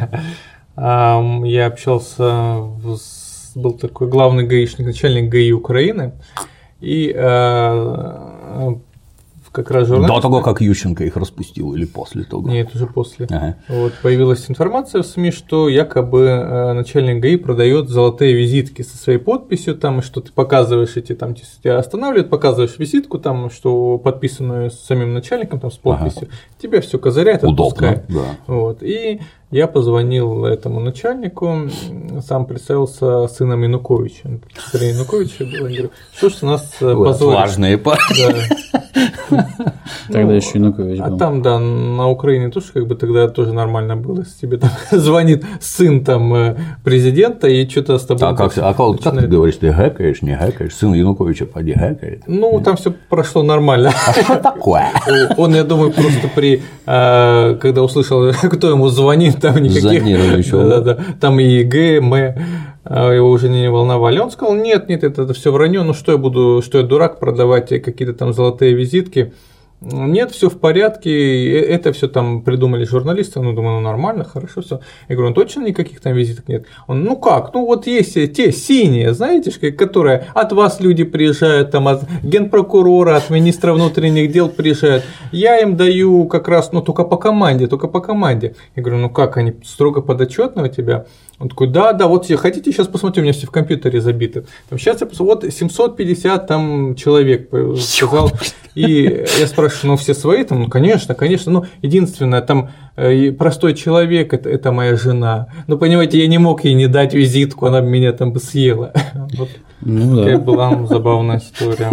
Я общался с был такой главный гаишник, начальник ГАИ Украины, и э, как раз журналист... До того, как Ющенко их распустил, или после того? Нет, уже после. Ага. Вот, появилась информация в СМИ, что якобы э, начальник ГАИ продает золотые визитки со своей подписью, там, и что ты показываешь эти, там, тебя останавливают, показываешь визитку, там, что подписанную с самим начальником, там, с подписью, ага. тебя все козыряет, отпускает. Удобно, да. Вот, и я позвонил этому начальнику, сам представился сыном Януковича. Сын Януковича был, я говорю, что ж у нас вот, позорит. Важные парни. Да. Тогда ну, еще Янукович был. А там, да, на Украине тоже как бы тогда тоже нормально было, если тебе там звонит сын там президента и что-то с тобой… А как, а как, как ты говоришь, ты хэкаешь, не хэкаешь? Сын Януковича поди хэкает? Ну, нет? Там все прошло нормально. А что такое? Он, я думаю, просто при… Когда услышал, кто ему звонит, там никаких… Да, да, там и Г, М… его уже не волновали. Он сказал, нет, нет, это, это все вранье, ну что я буду, что я дурак продавать какие-то там золотые визитки. Нет, все в порядке, это все там придумали журналисты, ну, думаю, ну, нормально, хорошо, все. Я говорю, ну, точно никаких там визиток нет? Он, ну, как, ну, вот есть те синие, знаете, которые от вас люди приезжают, там, от генпрокурора, от министра внутренних дел приезжают, я им даю как раз, ну, только по команде, только по команде. Я говорю, ну, как, они строго подотчетны у тебя? Он такой, да, да, вот хотите, сейчас посмотрю, у меня все в компьютере забиты. Там, сейчас я посмотрю, вот семьсот пятьдесят там человек сказал, и я спрашиваю, ну все свои там, ну конечно, конечно, ну единственное, там простой человек, это, это моя жена. Ну понимаете, я не мог ей не дать визитку, она меня там бы съела. Вот ну, такая да. была забавная история.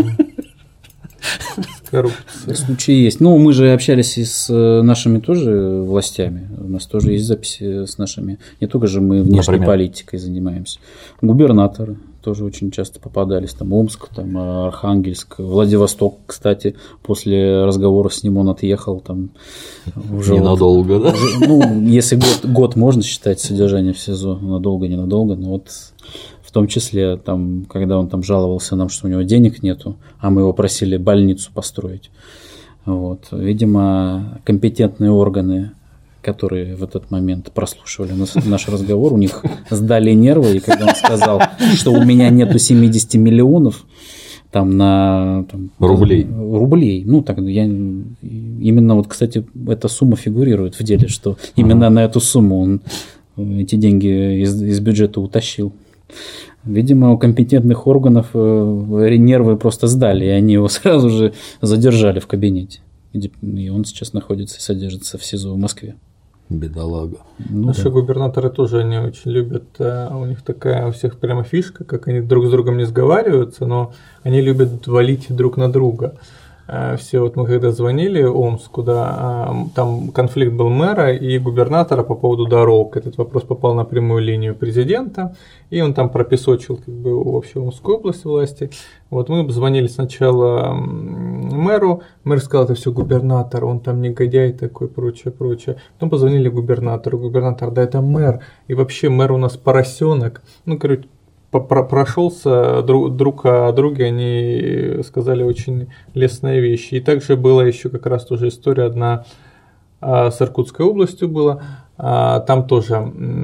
Коррупция. Случаи есть. Ну, мы же общались и с нашими тоже властями. У нас тоже есть записи с нашими. Не только же мы внешней Например? политикой занимаемся. Губернаторы тоже очень часто попадались. Там Омск, там Архангельск, Владивосток, кстати, после разговора с ним он отъехал. Там уже ненадолго, вот, да? Уже, ну, если год, год можно считать содержание в СИЗО, надолго, ненадолго, но вот. В том числе, там, когда он там жаловался нам, что у него денег нету, а мы его просили больницу построить. Вот. Видимо, компетентные органы, которые в этот момент прослушивали наш разговор, у них сдали нервы, и когда он сказал, что у меня нету семьдесят миллионов там, на там, рублей. рублей. Ну, так я именно вот, кстати, эта сумма фигурирует в деле, что именно ага. на эту сумму он эти деньги из, из бюджета утащил. Видимо, у компетентных органов нервы просто сдали, и они его сразу же задержали в кабинете. И он сейчас находится и содержится в СИЗО в Москве. Бедолага. Ну, Наши да. губернаторы тоже они очень любят, у них такая у всех прямо фишка, как они друг с другом не сговариваются, но они любят валить друг на друга. Все, вот мы когда звонили Омску, да, там конфликт был мэра и губернатора по поводу дорог. Этот вопрос попал на прямую линию президента, и он там пропесочил как бы вообще Омскую область власти. Вот мы звонили сначала мэру, мэр сказал, это все губернатор, он там негодяй такой, прочее, прочее. Потом позвонили губернатору, губернатор, да это мэр, и вообще мэр у нас поросенок. Ну, короче, прошелся друг, друг о друге, они сказали очень лестные вещи. И также была еще как раз тоже история одна с Иркутской областью была. Там тоже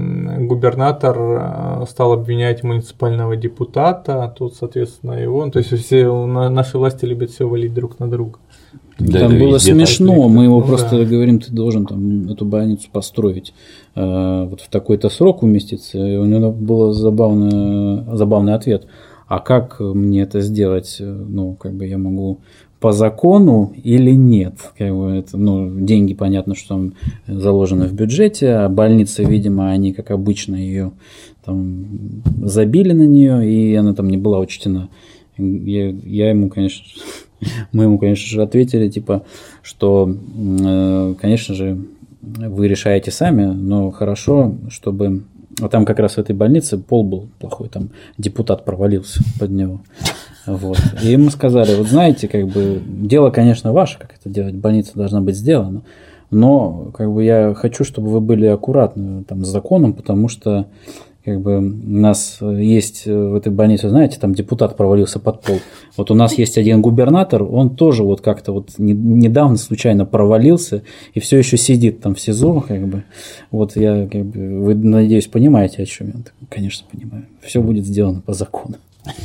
губернатор стал обвинять муниципального депутата, а тут, соответственно, его. То есть все наши власти любят все валить друг на друга. Да, там было смешно, так, мы его ну, просто да. говорим, ты должен там эту больницу построить э, вот в такой-то срок уместиться. И у него был забавный, забавный ответ. А как мне это сделать? Ну, как бы я могу по закону или нет? Как бы это, ну, деньги, понятно, что там заложены в бюджете, а больница, видимо, они, как обычно, ее там забили на нее, и она там не была учтена. Я, я ему, конечно, мы ему, конечно же, ответили, типа, что, конечно же, вы решаете сами, но хорошо, чтобы… А там как раз в этой больнице пол был плохой, там депутат провалился под него. Вот. И мы сказали, вот знаете, как бы дело, конечно, ваше, как это делать, больница должна быть сделана, но как бы я хочу, чтобы вы были аккуратны там, с законом, потому что как бы у нас есть в этой больнице, знаете, там депутат провалился под пол. Вот у нас есть один губернатор, он тоже вот как-то вот не, недавно случайно провалился и все еще сидит там в СИЗО, как бы. Вот я, как бы, вы, надеюсь, понимаете, о чем я? Конечно, понимаю. Все будет сделано по закону.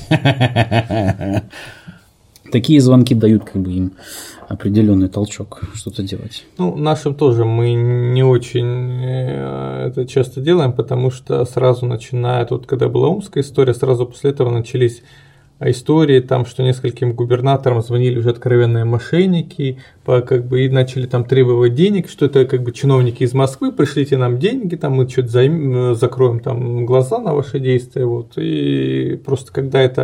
Такие звонки дают как бы им определенный толчок что-то делать. Ну, нашим тоже мы не очень это часто делаем, потому что сразу начинает, вот когда была омская история, сразу после этого начались истории, там, что нескольким губернаторам звонили уже откровенные мошенники, по, как бы, и начали там требовать денег, что это как бы чиновники из Москвы, пришлите нам деньги, там, мы что-то займ, закроем там глаза на ваши действия, вот, и просто когда это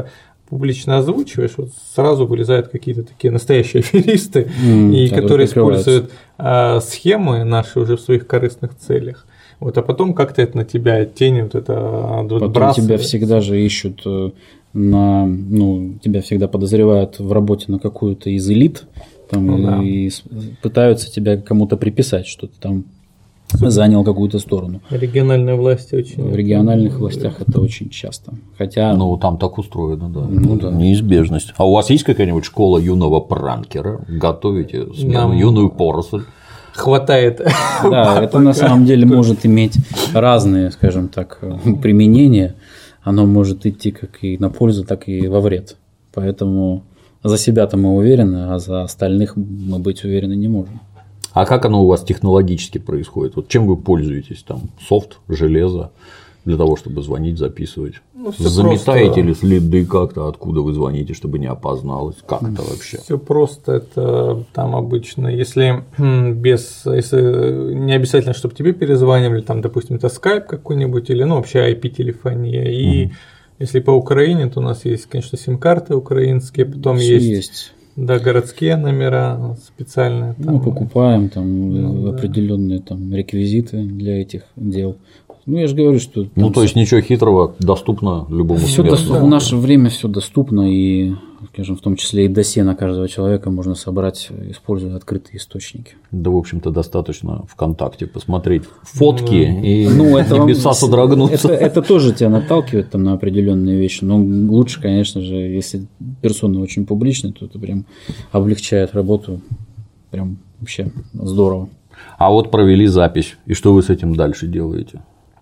публично озвучиваешь, вот сразу вылезают какие-то такие настоящие аферисты, mm, и которые используют а, схемы наши уже в своих корыстных целях. Вот, а потом как-то это на тебя тень вот это потом бросает. Тебя всегда же ищут на, ну, тебя всегда подозревают в работе на какую-то из элит, там, ну, да. и пытаются тебя кому-то приписать, что ты там занял какую-то сторону. Региональные власти очень. В региональных властях это очень часто. Хотя. Ну, там так устроено, да. Ну, да. Неизбежность. А у вас есть какая-нибудь школа юного пранкера? Готовите смену, Нам... юную поросль? Хватает. Да, это на самом деле может иметь разные, скажем так, применения. Оно может идти как и на пользу, так и во вред. Поэтому за себя-то мы уверены, а за остальных мы быть уверены не можем. А как оно у вас технологически происходит? Вот чем вы пользуетесь? Там софт, железо для того, чтобы звонить, записывать? Ну, заметаете ли следы как-то, откуда вы звоните, чтобы не опозналось? Как это вообще? Все просто. Это там обычно, если без, если не обязательно, чтобы тебе перезванивали, там, допустим, это скайп какой-нибудь или, ну, вообще ай пи-телефония. И угу. если по Украине, то у нас есть, конечно, сим-карты украинские, потом Все есть. есть. Да, городские номера специальные. Там. Мы покупаем там ну, определенные да. там реквизиты для этих дел. Ну, я же говорю, что. Ну, то есть ничего хитрого, доступно любому все доступно. Да. В наше время все доступно, и, скажем, в том числе и досье на каждого человека можно собрать, используя открытые источники. Да, в общем-то, достаточно ВКонтакте посмотреть фотки ну, и ну, это небеса вам, содрогнуться. Это, это тоже тебя наталкивает там, на определенные вещи, но лучше, конечно же, если персона очень публичная, то это прям облегчает работу, прям вообще здорово. А вот провели запись, и что вы с этим дальше делаете?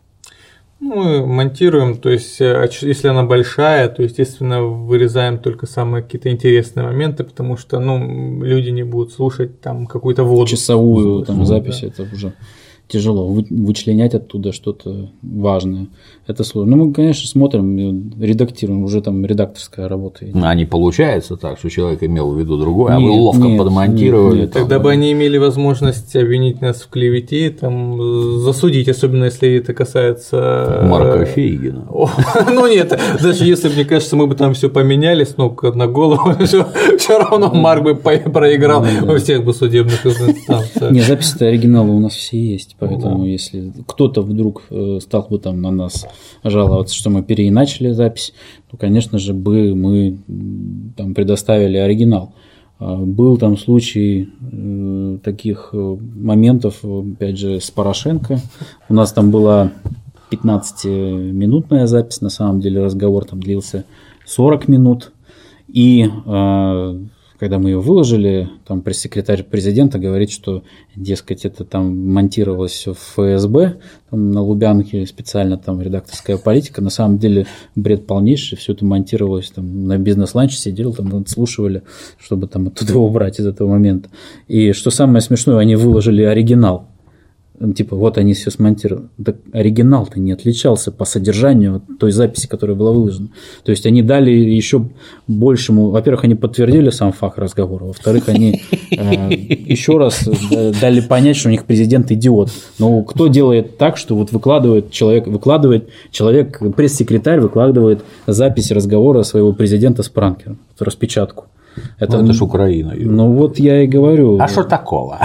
Мы монтируем, то есть, если она большая, то, естественно, вырезаем только самые какие-то интересные моменты, потому что, ну, люди не будут слушать там какую-то воду. Часовую там, запись, да. Это уже тяжело. Вычленять оттуда что-то важное. Это сложно. Ну, мы, конечно, смотрим, редактируем, уже там редакторская работа. А не получается так, что человек имел в виду другое, нет, а вы ловко нет, подмонтировали. Нет, нет, тогда бы они имели возможность обвинить нас в клевете, там, засудить, особенно если это касается Марка Фейгина. Ну нет, даже если, мне кажется, мы бы там все поменяли с ног на голову, все равно Марк бы проиграл во всех бы судебных инстанциях. Не, записи-то оригиналы у нас все есть, поэтому если кто-то вдруг стал бы там на нас жаловаться, что мы переиначили запись, то, конечно же, бы мы там предоставили оригинал. Был там случай э, таких моментов, опять же, с Порошенко. У нас там была пятнадцатиминутная запись, на самом деле разговор там длился сорок минут. И э, когда мы ее выложили, там пресс-секретарь президента говорит, что, дескать, это там монтировалось все в эф эс бэ, там на Лубянке специально там редакторская политика. На самом деле бред полнейший, все это монтировалось там на бизнес-ланче, сидел, там отслушивали, чтобы там оттуда убрать из этого момента. И что самое смешное, они выложили оригинал. Типа, вот они все смонтировали. Так оригинал-то не отличался по содержанию от той записи, которая была выложена. То есть они дали еще большему. Во-первых, они подтвердили сам факт разговора. Во-вторых, они э, еще раз дали понять, что у них президент идиот. Но кто делает так, что вот выкладывает человек, выкладывает человек, пресс-секретарь выкладывает запись разговора своего президента с пранкером, распечатку. Это, ну, это ж Украина. Ну вот я и говорю. А что такого?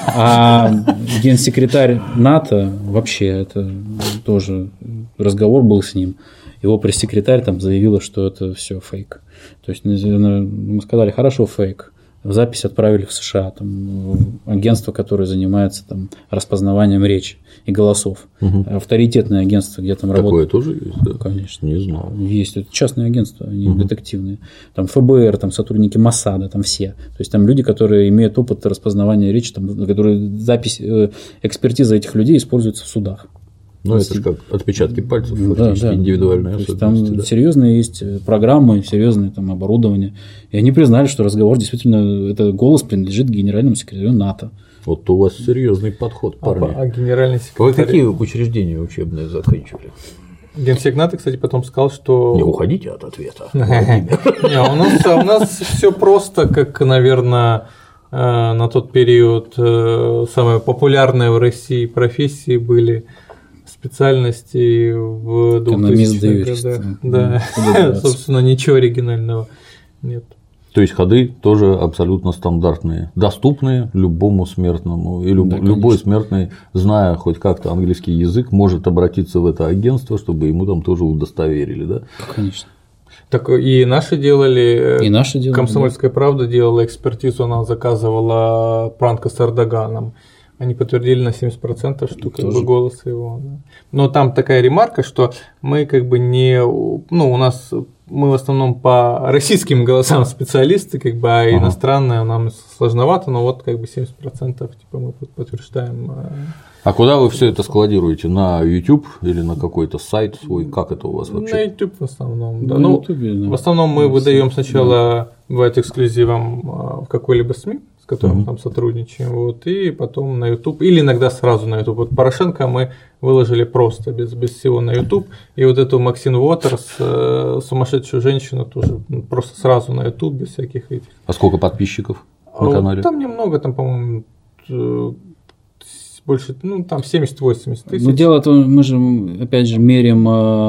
А генсекретарь НАТО вообще, это тоже разговор был с ним. Его пресс-секретарь там заявила, что это все фейк. То есть мы сказали, хорошо, фейк. Запись отправили в США, там, агентство, которое занимается там, распознаванием речи и голосов. Угу. Авторитетное агентство, где там работает. Такое тоже есть? Да? Конечно. Не знал. Есть. Это частные агентства, они угу. детективные. Там эф бэ эр, там сотрудники Моссада, там все. То есть там люди, которые имеют опыт распознавания речи, там, которые запись, экспертиза этих людей используется в судах. Ну, это же как отпечатки пальцев, фактически, да, да. индивидуальные То особенности. Там да. серьезные есть программы, серьезное там оборудование. И они признали, что разговор действительно, это голос принадлежит генеральному секретарю НАТО. Вот у вас серьезный подход, парни. А, а генеральный секретарь... Вы какие учреждения учебные заканчивали? Генсек НАТО, кстати, потом сказал, что… Не уходите от ответа. У нас все просто, как, наверное, на тот период самые популярные в России профессии были специальностей в двухтысячных годах. Да, собственно, ничего оригинального нет. То есть ходы тоже абсолютно стандартные, доступные любому смертному. И люб... да, любой смертный, зная хоть как-то английский язык, может обратиться в это агентство, чтобы ему там тоже удостоверили, да? Конечно. Так и наши делали, и наши делали, «Комсомольская да. правда» делала экспертизу, она заказывала пранка с Эрдоганом. Они подтвердили на семьдесят процентов, что как бы голос его. Да. Но там такая ремарка, что мы как бы не, ну у нас мы в основном по российским голосам специалисты, как бы, а ага. иностранные нам сложновато, но вот как бы семьдесят процентов типа мы подтверждаем. А куда вы все это складируете? На YouTube или на какой-то сайт свой? Как это у вас вообще? На YouTube в основном. Да. Ну, YouTube, да. В основном мы выдаем сначала, да. бывает эксклюзивом в какой-либо СМИ, с которым uh-huh. там сотрудничаем, вот, и потом на YouTube, или иногда сразу на YouTube. Вот Порошенко мы выложили просто, без, без всего на YouTube, и вот эту Максин Уотерс, э, сумасшедшую женщину, тоже просто сразу на YouTube, без всяких этих. А сколько подписчиков на канале? Там немного, там, по-моему, больше, ну, там семьдесят-восемьдесят тысяч. Но дело-то мы же, опять же, меряем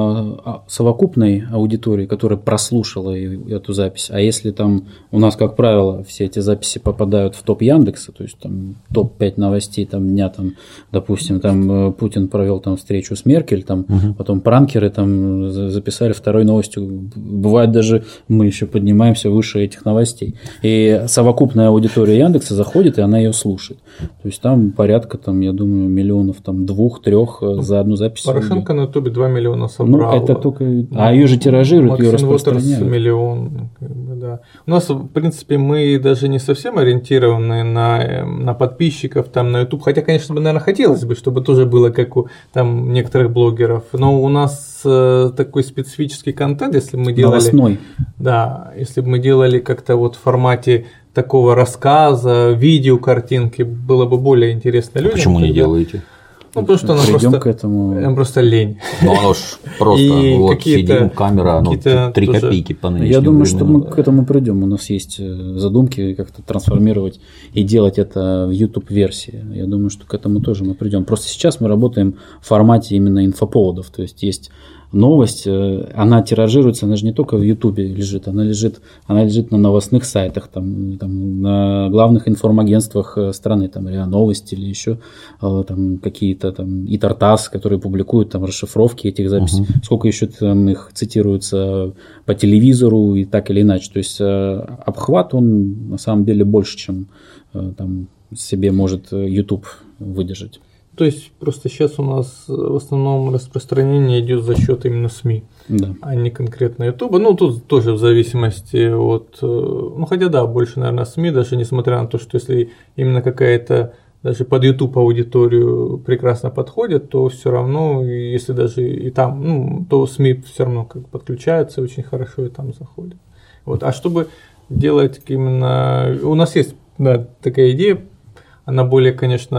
э, совокупной аудитории, которая прослушала эту запись. А если там у нас, как правило, все эти записи попадают в топ Яндекса, то есть там топ пять новостей там, дня, там, допустим, там Путин провел там встречу с Меркель, там, угу. потом пранкеры там записали второй новостью. Бывает даже мы еще поднимаемся выше этих новостей. И совокупная аудитория Яндекса заходит, и она ее слушает. То есть там порядка там, я думаю, миллионов там двух-трех за одну запись. Порошенко на Ютубе два миллиона собрал. Ну, это только... А ее же тиражируют, ее распространяют. Миллион. Как бы, да. У нас, в принципе, мы даже не совсем ориентированы на, на подписчиков там, на YouTube. Хотя, конечно, наверное, хотелось бы, чтобы тоже было как у там, некоторых блогеров. Но у нас э, такой специфический контент, если бы мы делали... Новостной. Да, если бы мы делали как-то вот в формате такого рассказа, видео, картинки, было бы более интересно людям. Почему не делаете? Ну, потому что нам просто, к этому... нам просто лень. Ну, оно ж просто, и вот сидим, камера, оно три копейки по нынешнему Я думаю, что мы к этому придем. У нас есть задумки как-то трансформировать и делать это в YouTube-версии. Я думаю, что к этому тоже мы придем. Просто сейчас мы работаем в формате именно инфоповодов. То есть есть новость, она тиражируется, она же не только в Ютубе лежит, она лежит, она лежит на новостных сайтах, там, там, на главных информагентствах страны, там, РИА Новости или еще там, какие-то там и Тартас, которые публикуют там расшифровки этих записей, uh-huh. сколько еще там их цитируется по телевизору и так или иначе. То есть обхват, он на самом деле больше, чем там себе может YouTube выдержать. То есть просто сейчас у нас в основном распространение идет за счет именно СМИ, да. а не конкретно Ютуба. Ну, тут тоже в зависимости от, ну, хотя да, больше, наверное, СМИ, даже несмотря на то, что если именно какая-то даже под YouTube аудиторию прекрасно подходит, то все равно, если даже и там, ну, то СМИ все равно как подключаются очень хорошо и там заходят. Вот. А чтобы делать именно, у нас есть, да, такая идея. Она более,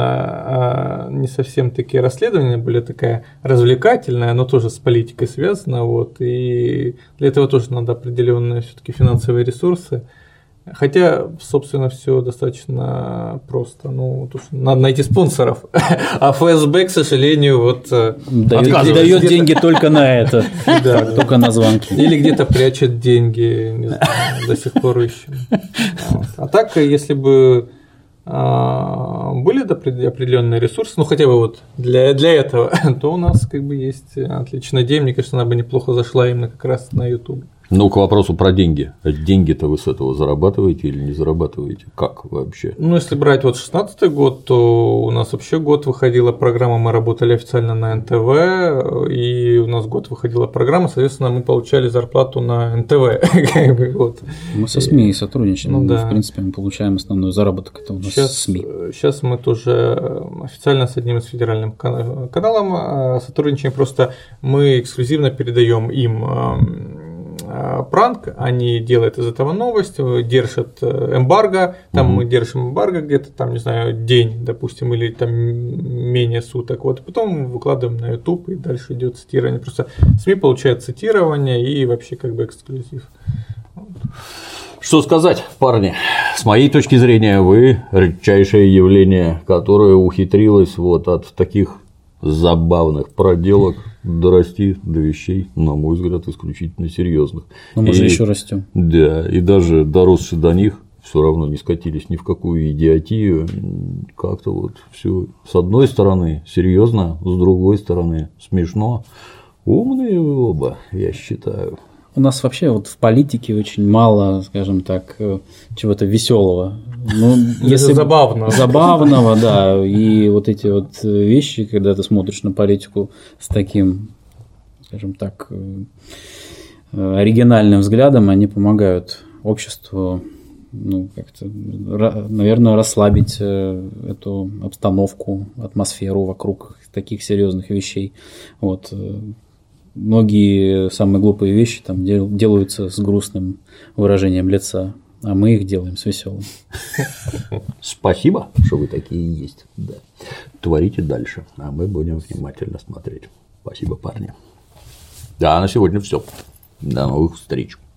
конечно, не совсем такие расследования, более такая развлекательная, но тоже с политикой связана. Вот, и для этого тоже надо определенные все-таки финансовые ресурсы. Хотя, собственно, все достаточно просто. Ну, надо найти спонсоров. А ФСБ, к сожалению, вот дает деньги только на это, только на звонки. Или где-то прячет деньги, не знаю, до сих пор ищем. А так, если бы были определенные ресурсы, ну хотя бы вот для, для этого, то у нас как бы есть отличная идея. Мне кажется, она бы неплохо зашла именно как раз на YouTube. Ну, к вопросу про деньги. Деньги-то вы с этого зарабатываете или не зарабатываете? Как вообще? Ну, если брать вот шестнадцатый год, то у нас вообще год выходила программа, мы работали официально на эн тэ вэ, и у нас год выходила программа, соответственно, мы получали зарплату на эн тэ вэ. вот. Мы со СМИ сотрудничаем, ну, да. В принципе, мы получаем основной заработок, это у нас сейчас, СМИ. Сейчас мы тоже официально с одним из федеральным каналом сотрудничаем, просто мы эксклюзивно передаем им пранк, они делают из этого новость, держат эмбарго, там угу. мы держим эмбарго где-то, там, не знаю, день, допустим, или там менее суток, вот, потом выкладываем на YouTube, и дальше идет цитирование, просто СМИ получают цитирование и вообще как бы эксклюзив. Вот. Что сказать, парни, с моей точки зрения, вы редчайшее явление, которое ухитрилось вот от таких забавных проделок дорасти до вещей, на мой взгляд, исключительно серьезных. Но мы и, же еще растем. Да, и даже доросшие до них все равно не скатились ни в какую идиотию. Как-то вот все с одной стороны серьезно, с другой стороны смешно. Умные вы оба, я считаю. У нас вообще вот в политике очень мало, скажем так, чего-то веселого. Ну, если забавного. Забавного, да. И вот эти вот вещи, когда ты смотришь на политику с таким, скажем так, оригинальным взглядом, они помогают обществу, ну, как-то, наверное, расслабить эту обстановку, атмосферу вокруг таких серьезных вещей. Вот. Многие самые глупые вещи там делаются с грустным выражением лица, а мы их делаем с веселым. Спасибо, что вы такие есть. Да. Творите дальше, а мы будем внимательно смотреть. Спасибо, парни. Да, на сегодня все. До новых встреч.